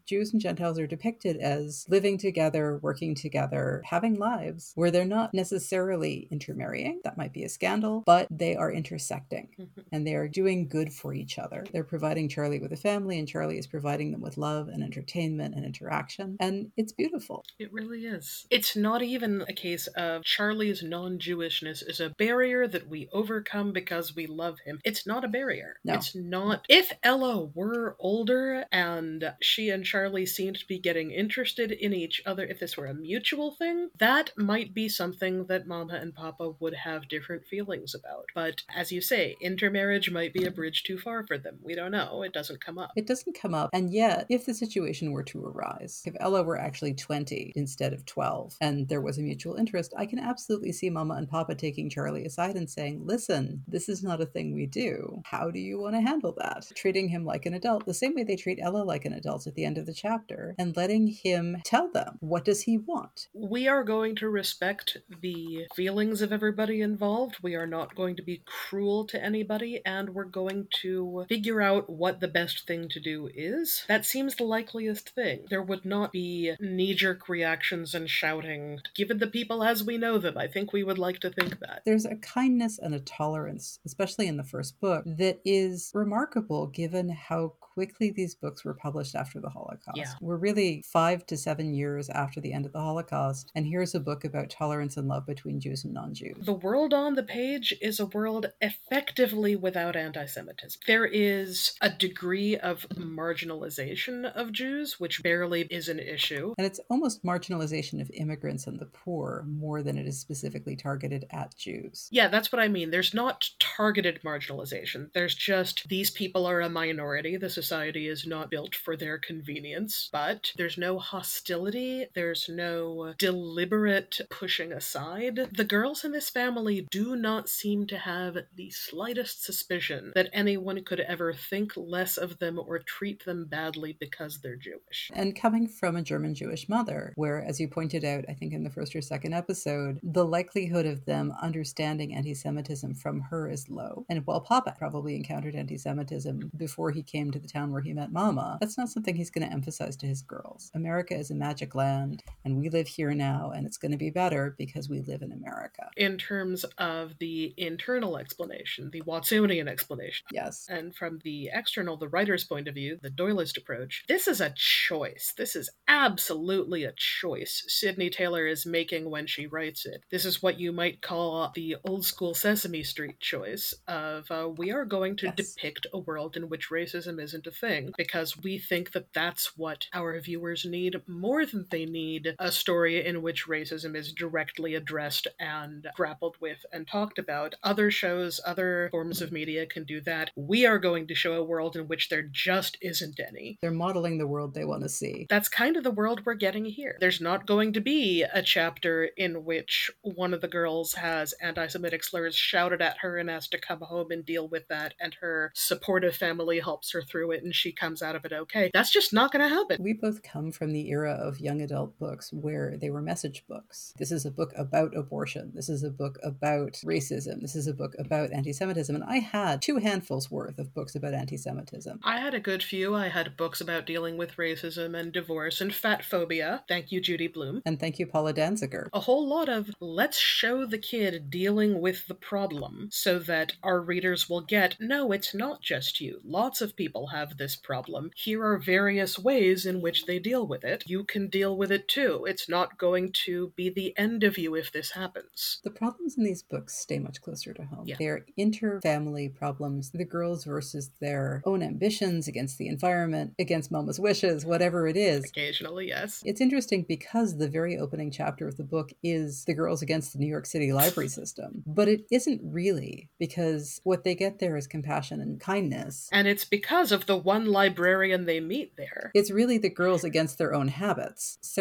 Jews and Gentiles are depicted as living together, working together, having lives where they're not necessarily intermarrying. That might be a scandal, but they are intersecting mm-hmm. and they are doing good for each other. They're providing Charlie with a family, and Charlie is providing them with love and entertainment and interaction. And it's beautiful. It really is. It's not even a case of Charlie's non-Jewishness is a barrier that we overcome because we love him. It's not a barrier. No. It's not. If Ella were older and she and Charlie seemed to be getting interested in each other, if this were a mutual thing, that might be something that Mama and Papa would have different feelings about. But as you say, intermarriage might be a bridge too far for them. We don't know. It doesn't come up. It doesn't come up. And yet, if the situation were to arise, if Ella were actually twenty instead of twelve, and there was a mutual interest, I can absolutely see Mama and Papa taking Charlie aside and saying, listen, this is not a thing we do. How do you want to handle that? Treating him like an adult, the same way they treat Ella like an adult at the end of the chapter, and letting him tell them, what does he want? We are going to respect the feelings of everybody involved. We are not going to be cruel to anybody, and we're going to figure out what the best thing to do is. That seems the likeliest thing. There would not be knee-jerk reactions and shouting, given the people as we know them. I think we would like to think that. There's a kindness and a tolerance, especially in the first book, that is remarkable given how quickly these books were published after the Holocaust. Yeah. We're really five to seven years after the end of the Holocaust, and here's a book about tolerance and love between Jews and non-Jews. The world on the page is a world effectively without anti-Semitism. There is a degree of marginalization of Jews, which barely is an issue. And it's almost marginalization of immigrants and the poor more than it is specifically targeted at Jews. Yeah, that's what I mean. There's not targeted marginalization. There's just these people are a minority. The society is not built for their convenience, but there's no hostility. There's no deliberate pushing aside. The girls in this family do not seem to have the slightest suspicion that anyone could ever think less of them or treat them badly because they're Jewish. And coming from a German Jewish mother, where, as you pointed out, I think in the first or second episode, the likelihood of them understanding anti-Semitism from her is low. And while Papa probably encountered anti-Semitism before he came to the town where he met Mama, that's not something he's going to emphasize to his girls. America is a magic land, and we live here now, and it's going to be better because we live in America. In terms of the internal explanation, the Watsonian explanation. Yes. And from the external, the writer's point of view, the Doylist approach, this is a choice. This is absolutely a choice Sydney Taylor is making when she writes it. This is what you might call the old school Sesame Street choice of uh, we are going to yes. depict a world in which racism isn't a thing because we think that that's what our viewers need more than they need a story in which racism is directly addressed and grappled with and talked about. Other shows, other forms of media can do that. We are going to show a world in which there just isn't any. They're modeling the world they want to see. That's kind of the world we're getting here. There's not going to be a chapter in which one of the girls has anti-Semitic slurs shouted at her and has to come home and deal with that, and her supportive family helps her through it and she comes out of it okay. That's just not going to happen. We both come from the era of young adult books where they were message books. This is a book about abortion. This is a book about racism. This is a book about anti-Semitism. And I had two handfuls worth of books about anti-Semitism. I had a good few. I had books about dealing with racism and divorce and fat phobia. Thank you, Judy Blume. And thank you, Paula Danziger. A whole lot of let's show the kid dealing with the problem so that our readers will get, no, it's not just you. Lots of people have this problem. Here are various ways in which they deal with it. You can deal with it too. It's not going to be the end of you if this happens. The problems in these books stay much closer to home. Yeah. They're inter-family problems. The girls versus their own ambitions against the environment, against Mama's wishes, whatever it is. Occasionally, yes. It's interesting because the very opening chapter of the book is the girls against the New York City library system. But it isn't really, because what they get there is compassion and kindness. And it's because of the one librarian they meet there. It's really the girls against their own habits. Sarah Lone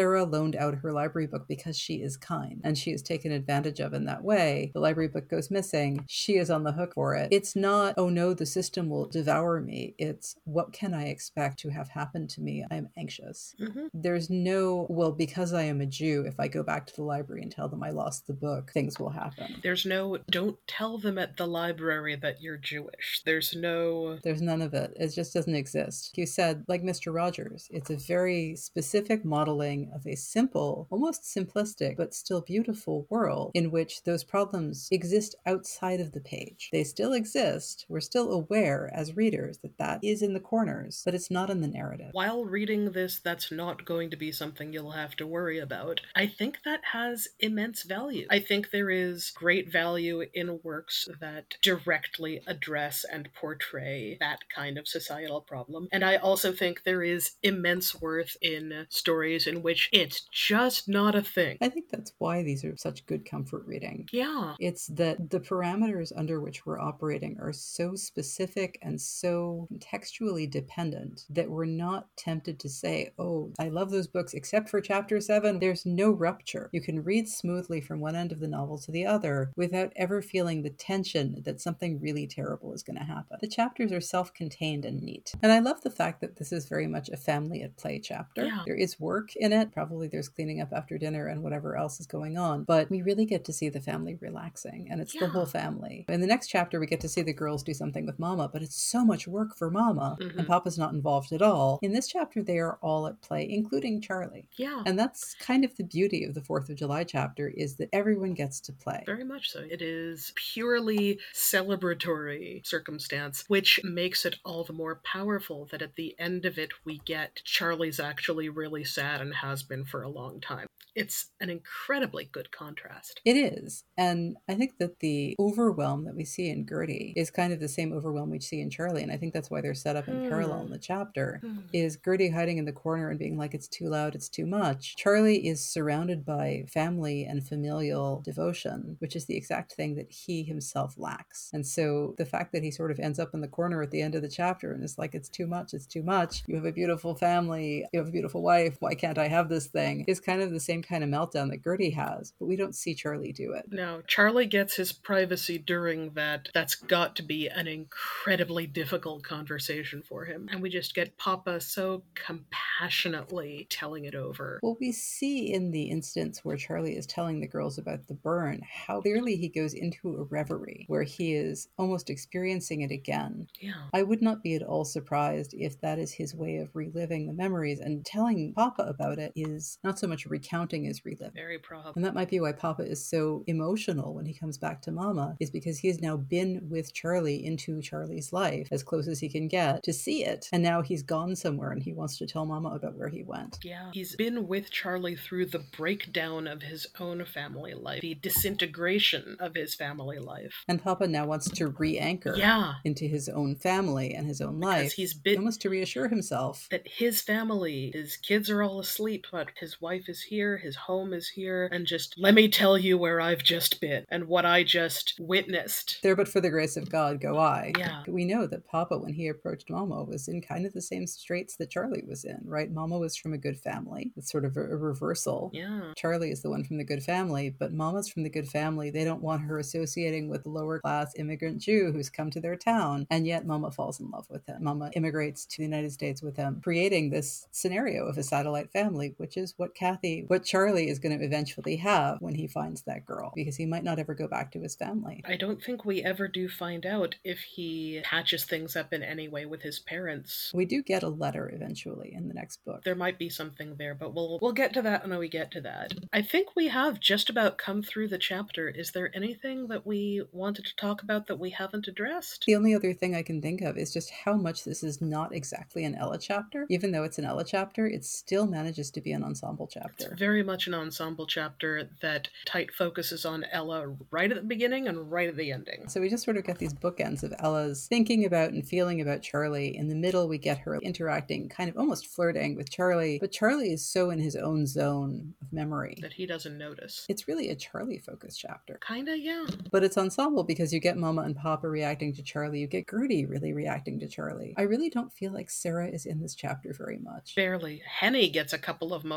loaned out her library book because she is kind and she is taken advantage of in that way. The library book goes missing. She is on the hook for it. It's not, oh no, the system will devour me. It's, what can I expect to have happened to me? I am anxious. Mm-hmm. There's no, well, because I am a Jew, if I go back to the library and tell them I lost the book, things will happen. There's no, don't tell them at the library that you're Jewish. There's no... There's none of it. It just doesn't exist. You said, like Mister Rogers, it's a very specific modeling of a simple, almost simplistic, but still beautiful world in which those problems exist outside of the page. They still exist. We're still aware as readers that that is in the corners, but it's not in the narrative. While reading this, that's not going to be something you'll have to worry about. I think that has immense value. I think there is great value in works that directly address and portray that kind of societal problem. And I also think there is immense worth in stories in which it's just not a thing. I think that's why these are such good comfort reading. Yeah. It's that the parameters under which we're operating are so specific and so contextually dependent that we're not tempted to say, oh, I love those books except for chapter seven. There's no rupture. You can read smoothly from one end of the novel to the other without ever feeling the tension that something really terrible is going to happen. The chapters are self-contained and neat. And I love the fact that this is very much a family at play chapter. Yeah. There is work in it. Probably there's cleaning up after dinner and whatever else is going on. But we really get to see the family relaxing, and it's Yeah. the whole family. In the next chapter, we get to see the girls do something with Mama, but it's so much work for Mama, Mhm. and Papa's not involved at all. In this chapter, they are all at play, including Charlie. Yeah. And that's kind of the beauty of the fourth of July chapter, is that everyone gets to play. Very much so. It is purely celebratory circumstance, which makes it all the more powerful that at the end of it we get Charlie's actually really sad and has been for a long time. It's an incredibly good contrast. It is. And I think that the overwhelm that we see in Gertie is kind of the same overwhelm we see in Charlie. And I think that's why they're set up in Hmm. parallel in the chapter, Hmm. is Gertie hiding in the corner and being like, it's too loud, it's too much. Charlie is surrounded by family and familial devotion, which is the exact thing that he himself lacks. And so the fact that he sort of ends up in the corner at the end of the chapter and is like, it's too much, it's too much. You have a beautiful family, you have a beautiful wife, why can't I have this thing? Is kind of the same kind of meltdown that Gertie has, but we don't see Charlie do it. No, Charlie gets his privacy during that. That's got to be an incredibly difficult conversation for him. And we just get Papa so compassionately telling it over. Well, we see in the instance where Charlie is telling the girls about the burn, how clearly he goes into a reverie where he is almost experiencing it again. Yeah. I would not be at all surprised if that is his way of reliving the memories, and telling Papa about it is not so much recounting as reliving. Very probably. And that might be why Papa is so emotional when he comes back to Mama, is because he has now been with Charlie into Charlie's life as close as he can get to see it. And now he's gone somewhere and he wants to tell Mama about where he went. Yeah. He's been with Charlie through the breakdown of his own family life, the disintegration of his family life. And Papa now wants to re-anchor Yeah. into his own family and his own Because life. he's been Almost to reassure himself. that his family, his kids are all asleep, but his wife is here, his home is here, and just let me tell you where I've just been and what I just witnessed. There but for the grace of God go I. Yeah. We know that Papa, when he approached Mama, was in kind of the same straits that Charlie was in, right? Mama was from a good family. It's sort of a, a reversal. Yeah. Charlie is the one from the good family, but Mama's from the good family. They don't want her associating with the lower class immigrant Jew who's come to their town. And yet Mama falls in love with him. Mama immigrates to the United States with him, creating this scenario of a satellite family, which is what Kathy, what Charlie is going to eventually have when he finds that girl, because he might not ever go back to his family. I don't think we ever do find out if he patches things up in any way with his parents. We do get a letter eventually in the next book. There might be something there, but we'll we'll get to that when we get to that. I think we have just about come through the chapter. Is there anything that we wanted to talk about that we haven't addressed? The only other thing I can think of is just how much this is not exactly an Ella chapter. Even though it's an Ella chapter, it still manages to be an ensemble chapter. It's very much an ensemble chapter that tight focuses on Ella right at the beginning and right at the ending. So we just sort of get these bookends of Ella's thinking about and feeling about Charlie. In the middle, we get her interacting, kind of almost flirting with Charlie. But Charlie is so in his own zone of memory that he doesn't notice. It's really a Charlie-focused chapter. Kinda, yeah. But it's ensemble because you get Mama and Papa reacting to Charlie. You get Gertie really reacting to Charlie. I really don't feel like Sarah is in this chapter very much. Barely. Henny gets a couple of moments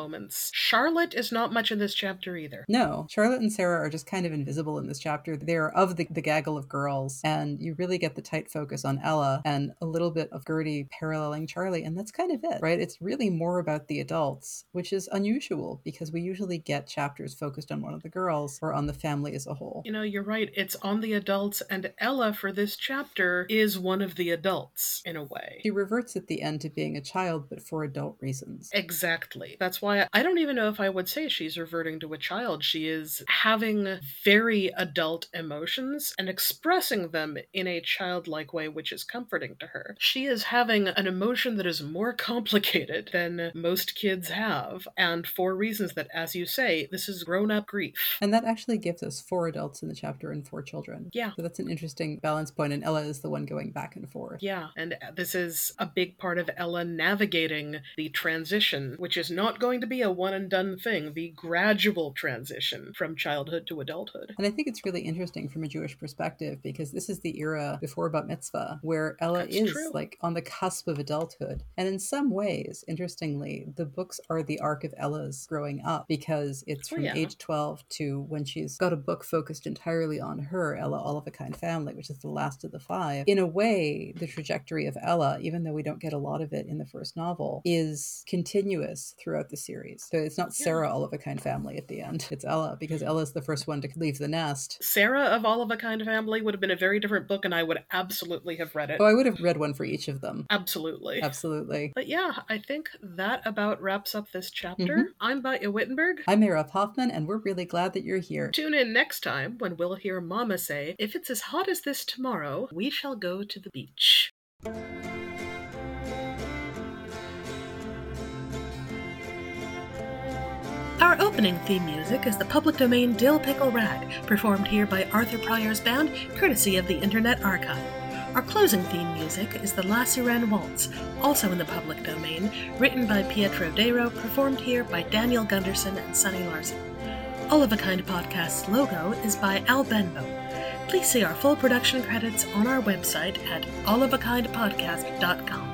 moments. Charlotte is not much in this chapter either. No, Charlotte and Sarah are just kind of invisible in this chapter. They're of the, the gaggle of girls, and you really get the tight focus on Ella and a little bit of Gertie paralleling Charlie, and that's kind of it, right? It's really more about the adults, which is unusual because we usually get chapters focused on one of the girls or on the family as a whole. You know, you're right. It's on the adults, and Ella for this chapter is one of the adults in a way. She reverts at the end to being a child, but for adult reasons. Exactly. That's why I don't even know if I would say she's reverting to a child. She is having very adult emotions and expressing them in a childlike way, which is comforting to her. She is having an emotion that is more complicated than most kids have, and for reasons that, as you say, this is grown-up grief. And that actually gives us four adults in the chapter and four children. Yeah. So that's an interesting balance point, and Ella is the one going back and forth. Yeah, and this is a big part of Ella navigating the transition, which is not going to be a one-and-done thing, the gradual transition from childhood to adulthood. And I think it's really interesting from a Jewish perspective because this is the era before Bat Mitzvah, where Ella That's is true. like on the cusp of adulthood. And in some ways, interestingly, the books are the arc of Ella's growing up because it's Oh, from yeah. age twelve to when she's got a book focused entirely on her, Ella All of a Kind Family, which is the last of the five. In a way, the trajectory of Ella, even though we don't get a lot of it in the first novel, is continuous throughout the series. So it's not Sarah All of a Kind Family at the end. It's Ella, because Ella's the first one to leave the nest. Sarah of All of a Kind Family would have been a very different book, and I would absolutely have read it. Oh, I would have read one for each of them. Absolutely. Absolutely. But yeah, I think that about wraps up this chapter. Mhm. I'm Batya Wittenberg. I'm Mira Hoffman, and we're really glad that you're here. Tune in next time when we'll hear Mama say, "If it's as hot as this tomorrow, we shall go to the beach." Our opening theme music is the public domain Dill Pickle Rag, performed here by Arthur Pryor's band, courtesy of the Internet Archive. Our closing theme music is the La Sirène Waltz, also in the public domain, written by Pietro Dero, performed here by Daniel Gunderson and Sonny Larson. All of a Kind Podcast's logo is by Al Benbow. Please see our full production credits on our website at all of a kind podcast dot com.